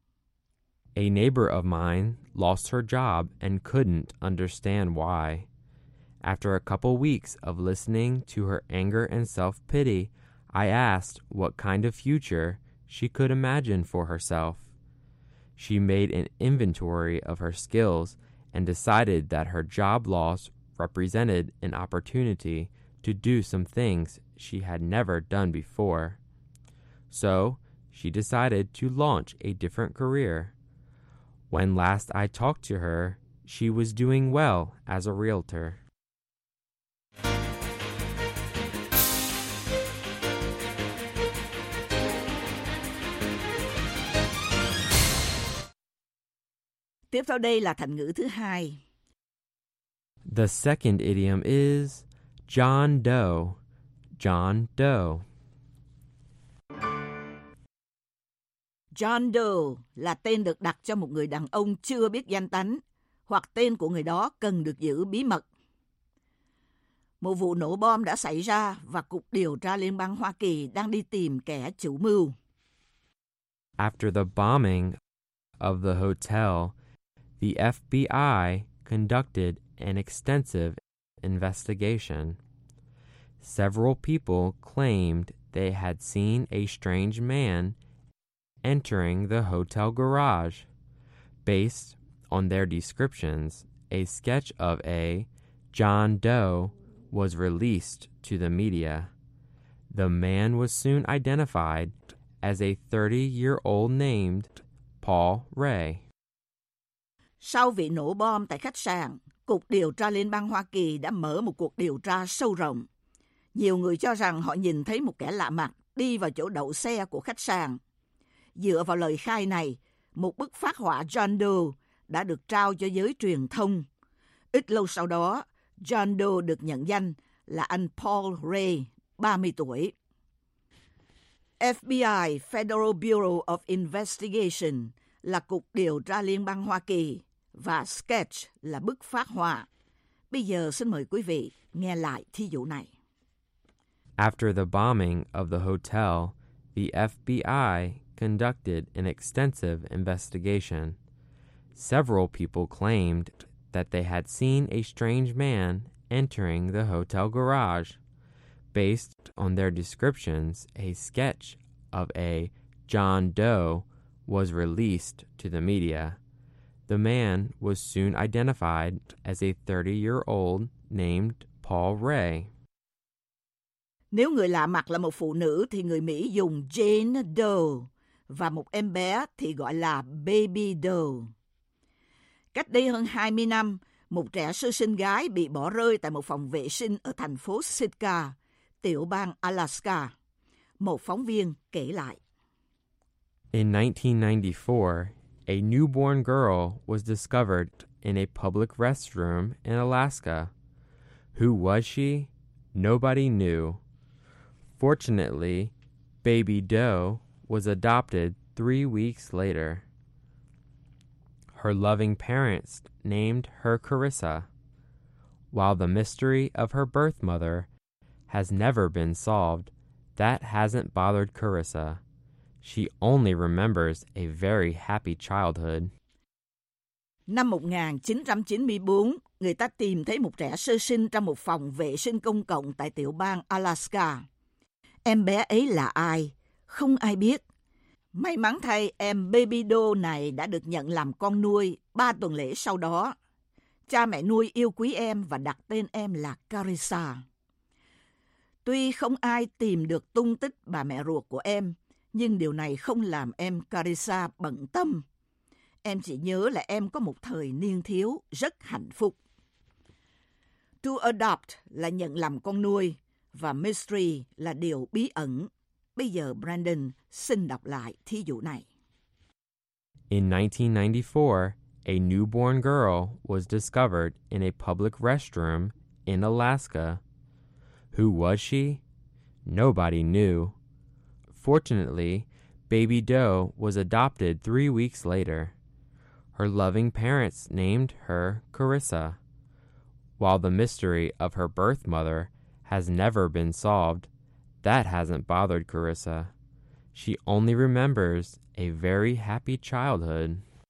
A neighbor of mine lost her job and couldn't understand why. After a couple weeks of listening to her anger and self-pity, I asked what kind of future she could imagine for herself. She made an inventory of her skills and decided that her job loss represented an opportunity to do some things she had never done before. So, she decided to launch a different career. When last I talked to her, she was doing well as a realtor. Tiếp theo đây là thành ngữ thứ hai. The second idiom is John Doe. John Doe. John Doe là tên được đặt cho một người đàn ông chưa biết danh tánh hoặc tên của người đó cần được giữ bí mật. Một vụ nổ bom đã xảy ra và Cục Điều tra Liên bang Hoa Kỳ đang đi tìm kẻ chủ mưu. After the bombing of the hotel, the F B I conducted an extensive investigation. Several people claimed they had seen a strange man entering the hotel garage. Based on their descriptions, a sketch of a John Doe was released to the media. The man was soon identified as a thirty-year-old named Paul Ray. Sau vụ nổ bom tại khách sạn, Cục Điều tra Liên bang Hoa Kỳ đã mở một cuộc điều tra sâu rộng. Nhiều người cho rằng họ nhìn thấy một kẻ lạ mặt đi vào chỗ đậu xe của khách sạn. Dựa vào lời khai này, một bức phác họa John Doe đã được trao cho giới truyền thông. Ít lâu sau đó, John Doe được nhận danh là anh Paul Ray, ba mươi tuổi. F B I, Federal Bureau of Investigation, là Cục Điều tra Liên bang Hoa Kỳ, và Sketch là bức phác họa. Bây giờ xin mời quý vị nghe lại thí dụ này. After the bombing of the hotel, the F B I conducted an extensive investigation. Several people claimed that they had seen a strange man entering the hotel garage. Based on their descriptions, a sketch of a John Doe was released to the media. The man was soon identified as a thirty-year-old named Paul Ray. Nếu người lạ mặt là một phụ nữ thì người Mỹ dùng Jane Doe và một em bé thì gọi là Baby Doe. Cách đây hơn hai mươi năm, một trẻ sơ sinh gái bị bỏ rơi tại một phòng vệ sinh ở thành phố Sitka, tiểu bang Alaska. Một phóng viên kể lại. In nineteen ninety-four, a newborn girl was discovered in a public restroom in Alaska. Who was she? Nobody knew. Fortunately, Baby Doe was adopted three weeks later. Her loving parents named her Carissa. While the mystery of her birth mother has never been solved, that hasn't bothered Carissa. She only remembers a very happy childhood. Năm một nghìn chín trăm chín mươi tư, người ta tìm thấy một trẻ sơ sinh trong một phòng vệ sinh công cộng tại tiểu bang Alaska. Em bé ấy là ai? Không ai biết. May mắn thay, em Baby Doe này đã được nhận làm con nuôi ba tuần lễ sau đó. Cha mẹ nuôi yêu quý em và đặt tên em là Carissa. Tuy không ai tìm được tung tích bà mẹ ruột của em, nhưng điều này không làm em Carissa bận tâm. Em chỉ nhớ là em có một thời niên thiếu rất hạnh phúc. To adopt là nhận làm con nuôi, và mystery là điều bí ẩn. Bây giờ Brandon xin đọc lại thí dụ này. In nineteen ninety-four, a newborn girl was discovered in a public restroom in Alaska. Who was she? Nobody knew. Fortunately, Baby Doe was adopted three weeks later. Her loving parents named her Carissa. While the mystery of her birth mother has never been solved, that hasn't bothered Carissa. She only remembers a very happy childhood.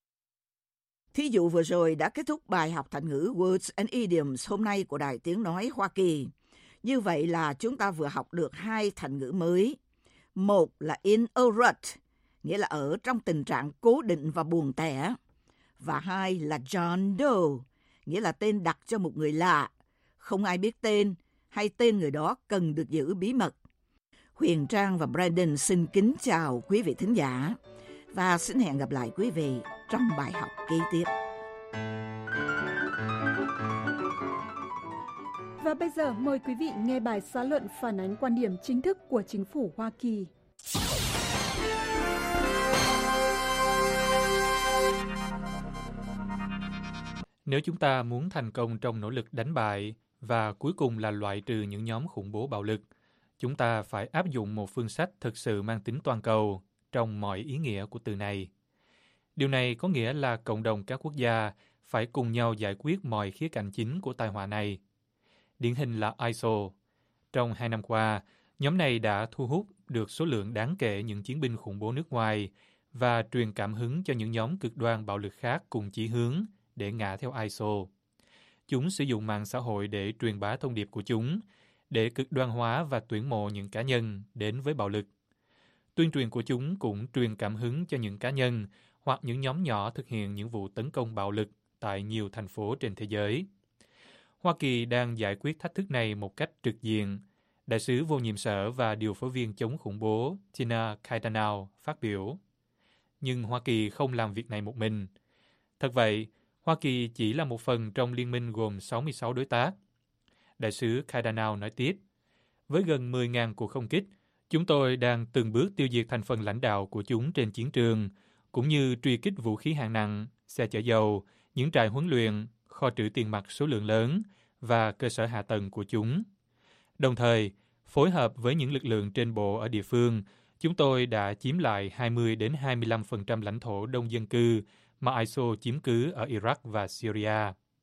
Thí dụ vừa rồi đã kết thúc bài học thành ngữ Words and Idioms hôm nay của Đài Tiếng Nói Hoa Kỳ. Như vậy là chúng ta vừa học được hai thành ngữ mới. Một là in a rut, nghĩa là ở trong tình trạng cố định và buồn tẻ. Và hai là John Doe, nghĩa là tên đặt cho một người lạ, không ai biết tên hay tên người đó cần được giữ bí mật. Huyền Trang và Brandon xin kính chào quý vị thính giả và xin hẹn gặp lại quý vị trong bài học kế tiếp. Và bây giờ mời quý vị nghe bài xã luận phản ánh quan điểm chính thức của chính phủ Hoa Kỳ. Nếu chúng ta muốn thành công trong nỗ lực đánh bại và cuối cùng là loại trừ những nhóm khủng bố bạo lực, chúng ta phải áp dụng một phương sách thực sự mang tính toàn cầu trong mọi ý nghĩa của từ này. Điều này có nghĩa là cộng đồng các quốc gia phải cùng nhau giải quyết mọi khía cạnh chính của tai họa này. Điển hình là i ét o. Trong hai năm qua, nhóm này đã thu hút được số lượng đáng kể những chiến binh khủng bố nước ngoài và truyền cảm hứng cho những nhóm cực đoan bạo lực khác cùng chí hướng để ngã theo i ét o. Chúng sử dụng mạng xã hội để truyền bá thông điệp của chúng, để cực đoan hóa và tuyển mộ những cá nhân đến với bạo lực. Tuyên truyền của chúng cũng truyền cảm hứng cho những cá nhân hoặc những nhóm nhỏ thực hiện những vụ tấn công bạo lực tại nhiều thành phố trên thế giới. Hoa Kỳ đang giải quyết thách thức này một cách trực diện. Đại sứ vô nhiệm sở và điều phối viên chống khủng bố Tina Kaitanau phát biểu. Nhưng Hoa Kỳ không làm việc này một mình. Thật vậy, Hoa Kỳ chỉ là một phần trong liên minh gồm sáu mươi sáu đối tác. Đại sứ Kaitanau nói tiếp, với gần mười nghìn cuộc không kích, chúng tôi đang từng bước tiêu diệt thành phần lãnh đạo của chúng trên chiến trường, cũng như truy kích vũ khí hạng nặng, xe chở dầu, những trại huấn luyện, kho trữ tiền mặt số lượng lớn và cơ sở hạ tầng của chúng. Đồng thời, phối hợp với những lực lượng trên bộ ở địa phương, chúng tôi đã chiếm lại hai mươi đến hai mươi lăm phần trăm lãnh thổ đông dân cư mà i ét o chiếm cứ ở Iraq và Syria.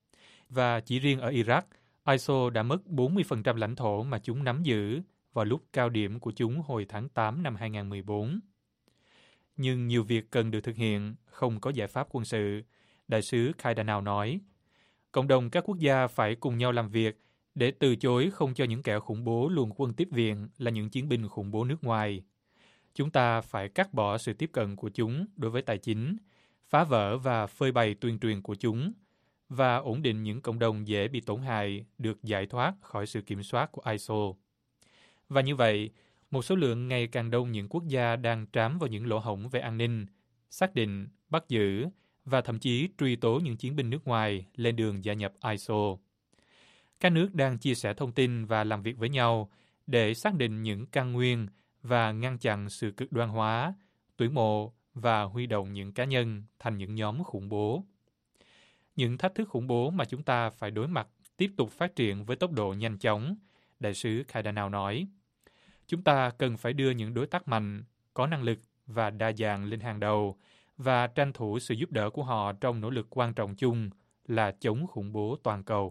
Và chỉ riêng ở Iraq, i ét i ô đã mất bốn mươi phần trăm lãnh thổ mà chúng nắm giữ vào lúc cao điểm của chúng hồi tháng tám năm hai nghìn mười bốn. Nhưng nhiều việc cần được thực hiện, không có giải pháp quân sự, đại sứ Kaidanau nói. Cộng đồng các quốc gia phải cùng nhau làm việc để từ chối không cho những kẻ khủng bố luồn quân tiếp viện là những chiến binh khủng bố nước ngoài. Chúng ta phải cắt bỏ sự tiếp cận của chúng đối với tài chính, phá vỡ và phơi bày tuyên truyền của chúng, và ổn định những cộng đồng dễ bị tổn hại được giải thoát khỏi sự kiểm soát của i ét i ô. Và như vậy, một số lượng ngày càng đông những quốc gia đang trám vào những lỗ hổng về an ninh, xác định, bắt giữ và thậm chí truy tố những chiến binh nước ngoài lên đường gia nhập i ét i ô. Các nước đang chia sẻ thông tin và làm việc với nhau để xác định những căn nguyên và ngăn chặn sự cực đoan hóa, tuyển mộ và huy động những cá nhân thành những nhóm khủng bố. Những thách thức khủng bố mà chúng ta phải đối mặt tiếp tục phát triển với tốc độ nhanh chóng, đại sứ Kaidanau nói. Chúng ta cần phải đưa những đối tác mạnh, có năng lực và đa dạng lên hàng đầu và tranh thủ sự giúp đỡ của họ trong nỗ lực quan trọng chung là chống khủng bố toàn cầu.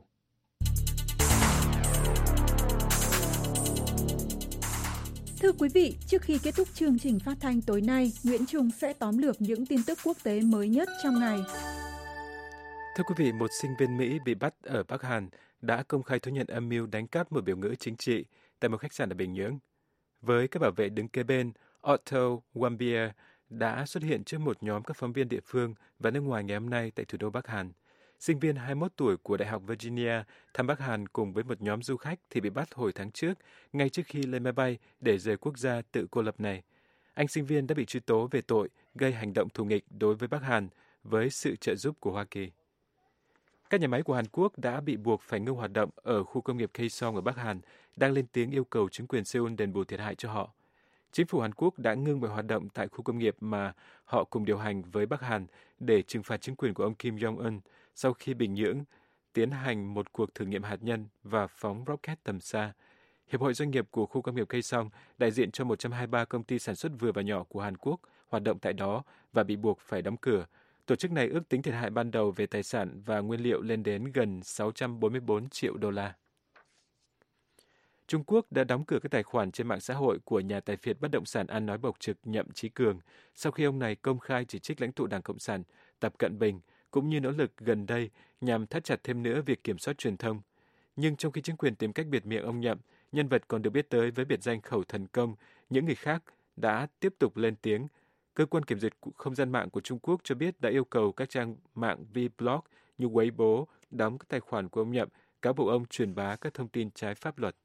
Thưa quý vị, trước khi kết thúc chương trình phát thanh tối nay, Nguyễn Trung sẽ tóm lược những tin tức quốc tế mới nhất trong ngày. Thưa quý vị, một sinh viên Mỹ bị bắt ở Bắc Hàn đã công khai thú nhận âm mưu đánh cắp một biểu ngữ chính trị tại một khách sạn ở Bình Nhưỡng. Với các bảo vệ đứng kế bên, Otto Warmbier đã xuất hiện trước một nhóm các phóng viên địa phương và nước ngoài ngày hôm nay tại thủ đô Bắc Hàn. Sinh viên hai mươi mốt tuổi của Đại học Virginia thăm Bắc Hàn cùng với một nhóm du khách thì bị bắt hồi tháng trước, ngay trước khi lên máy bay để rời quốc gia tự cô lập này. Anh sinh viên đã bị truy tố về tội gây hành động thù nghịch đối với Bắc Hàn với sự trợ giúp của Hoa Kỳ. Các nhà máy của Hàn Quốc đã bị buộc phải ngưng hoạt động ở khu công nghiệp Kaesong ở Bắc Hàn, đang lên tiếng yêu cầu chính quyền Seoul đền bù thiệt hại cho họ. Chính phủ Hàn Quốc đã ngưng mọi hoạt động tại khu công nghiệp mà họ cùng điều hành với Bắc Hàn để trừng phạt chính quyền của ông Kim Jong-un sau khi Bình Nhưỡng tiến hành một cuộc thử nghiệm hạt nhân và phóng rocket tầm xa. Hiệp hội Doanh nghiệp của khu công nghiệp Kaesong, đại diện cho một trăm hai mươi ba công ty sản xuất vừa và nhỏ của Hàn Quốc, hoạt động tại đó và bị buộc phải đóng cửa. Tổ chức này ước tính thiệt hại ban đầu về tài sản và nguyên liệu lên đến gần sáu trăm bốn mươi bốn triệu đô la. Trung Quốc đã đóng cửa các tài khoản trên mạng xã hội của nhà tài phiệt bất động sản ăn nói bộc trực Nhậm Chí Cường sau khi ông này công khai chỉ trích lãnh tụ Đảng Cộng sản Tập Cận Bình, cũng như nỗ lực gần đây nhằm thắt chặt thêm nữa việc kiểm soát truyền thông. Nhưng trong khi chính quyền tìm cách bịt miệng ông Nhậm, nhân vật còn được biết tới với biệt danh Khẩu Thần Công, những người khác đã tiếp tục lên tiếng. Cơ quan kiểm duyệt không gian mạng của Trung Quốc cho biết đã yêu cầu các trang mạng Vblog như Weibo đóng các tài khoản của ông Nhậm, cáo buộc ông truyền bá các thông tin trái pháp luật.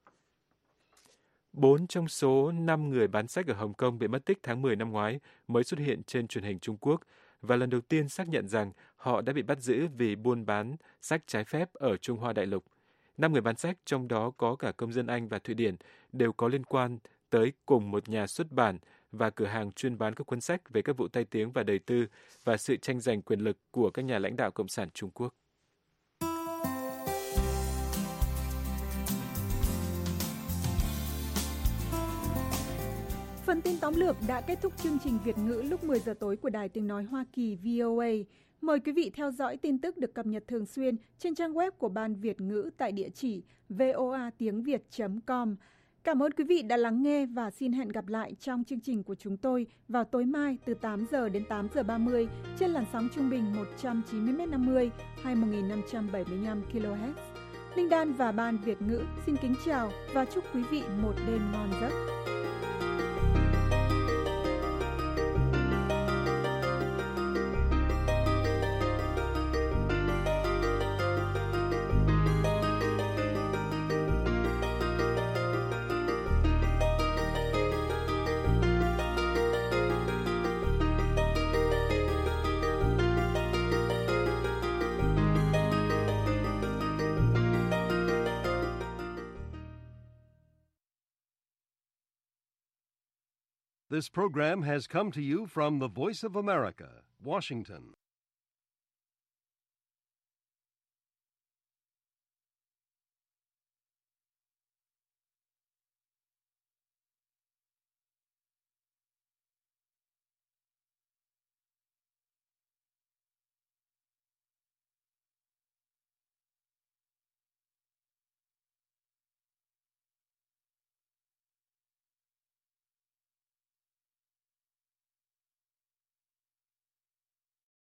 Bốn trong số năm người bán sách ở Hồng Kông bị mất tích tháng mười năm ngoái mới xuất hiện trên truyền hình Trung Quốc và lần đầu tiên xác nhận rằng họ đã bị bắt giữ vì buôn bán sách trái phép ở Trung Hoa Đại Lục. Năm người bán sách, trong đó có cả công dân Anh và Thụy Điển, đều có liên quan tới cùng một nhà xuất bản và cửa hàng chuyên bán các cuốn sách về các vụ tai tiếng và đời tư và sự tranh giành quyền lực của các nhà lãnh đạo Cộng sản Trung Quốc. Phần tin tóm lược đã kết thúc chương trình Việt ngữ lúc mười giờ tối của Đài Tiếng Nói Hoa Kỳ vê o a. Mời quý vị theo dõi tin tức được cập nhật thường xuyên trên trang web của Ban Việt ngữ tại địa chỉ voa tiếng việt chấm com. Cảm ơn quý vị đã lắng nghe và xin hẹn gặp lại trong chương trình của chúng tôi vào tối mai từ tám giờ đến tám giờ ba mươi trên làn sóng trung bình một trăm chín mươi mét năm mươi hay một nghìn năm trăm bảy mươi lăm ki lô héc. Linh Đan và Ban Việt ngữ xin kính chào và chúc quý vị một đêm ngon giấc. This program has come to you from the Voice of America, Washington.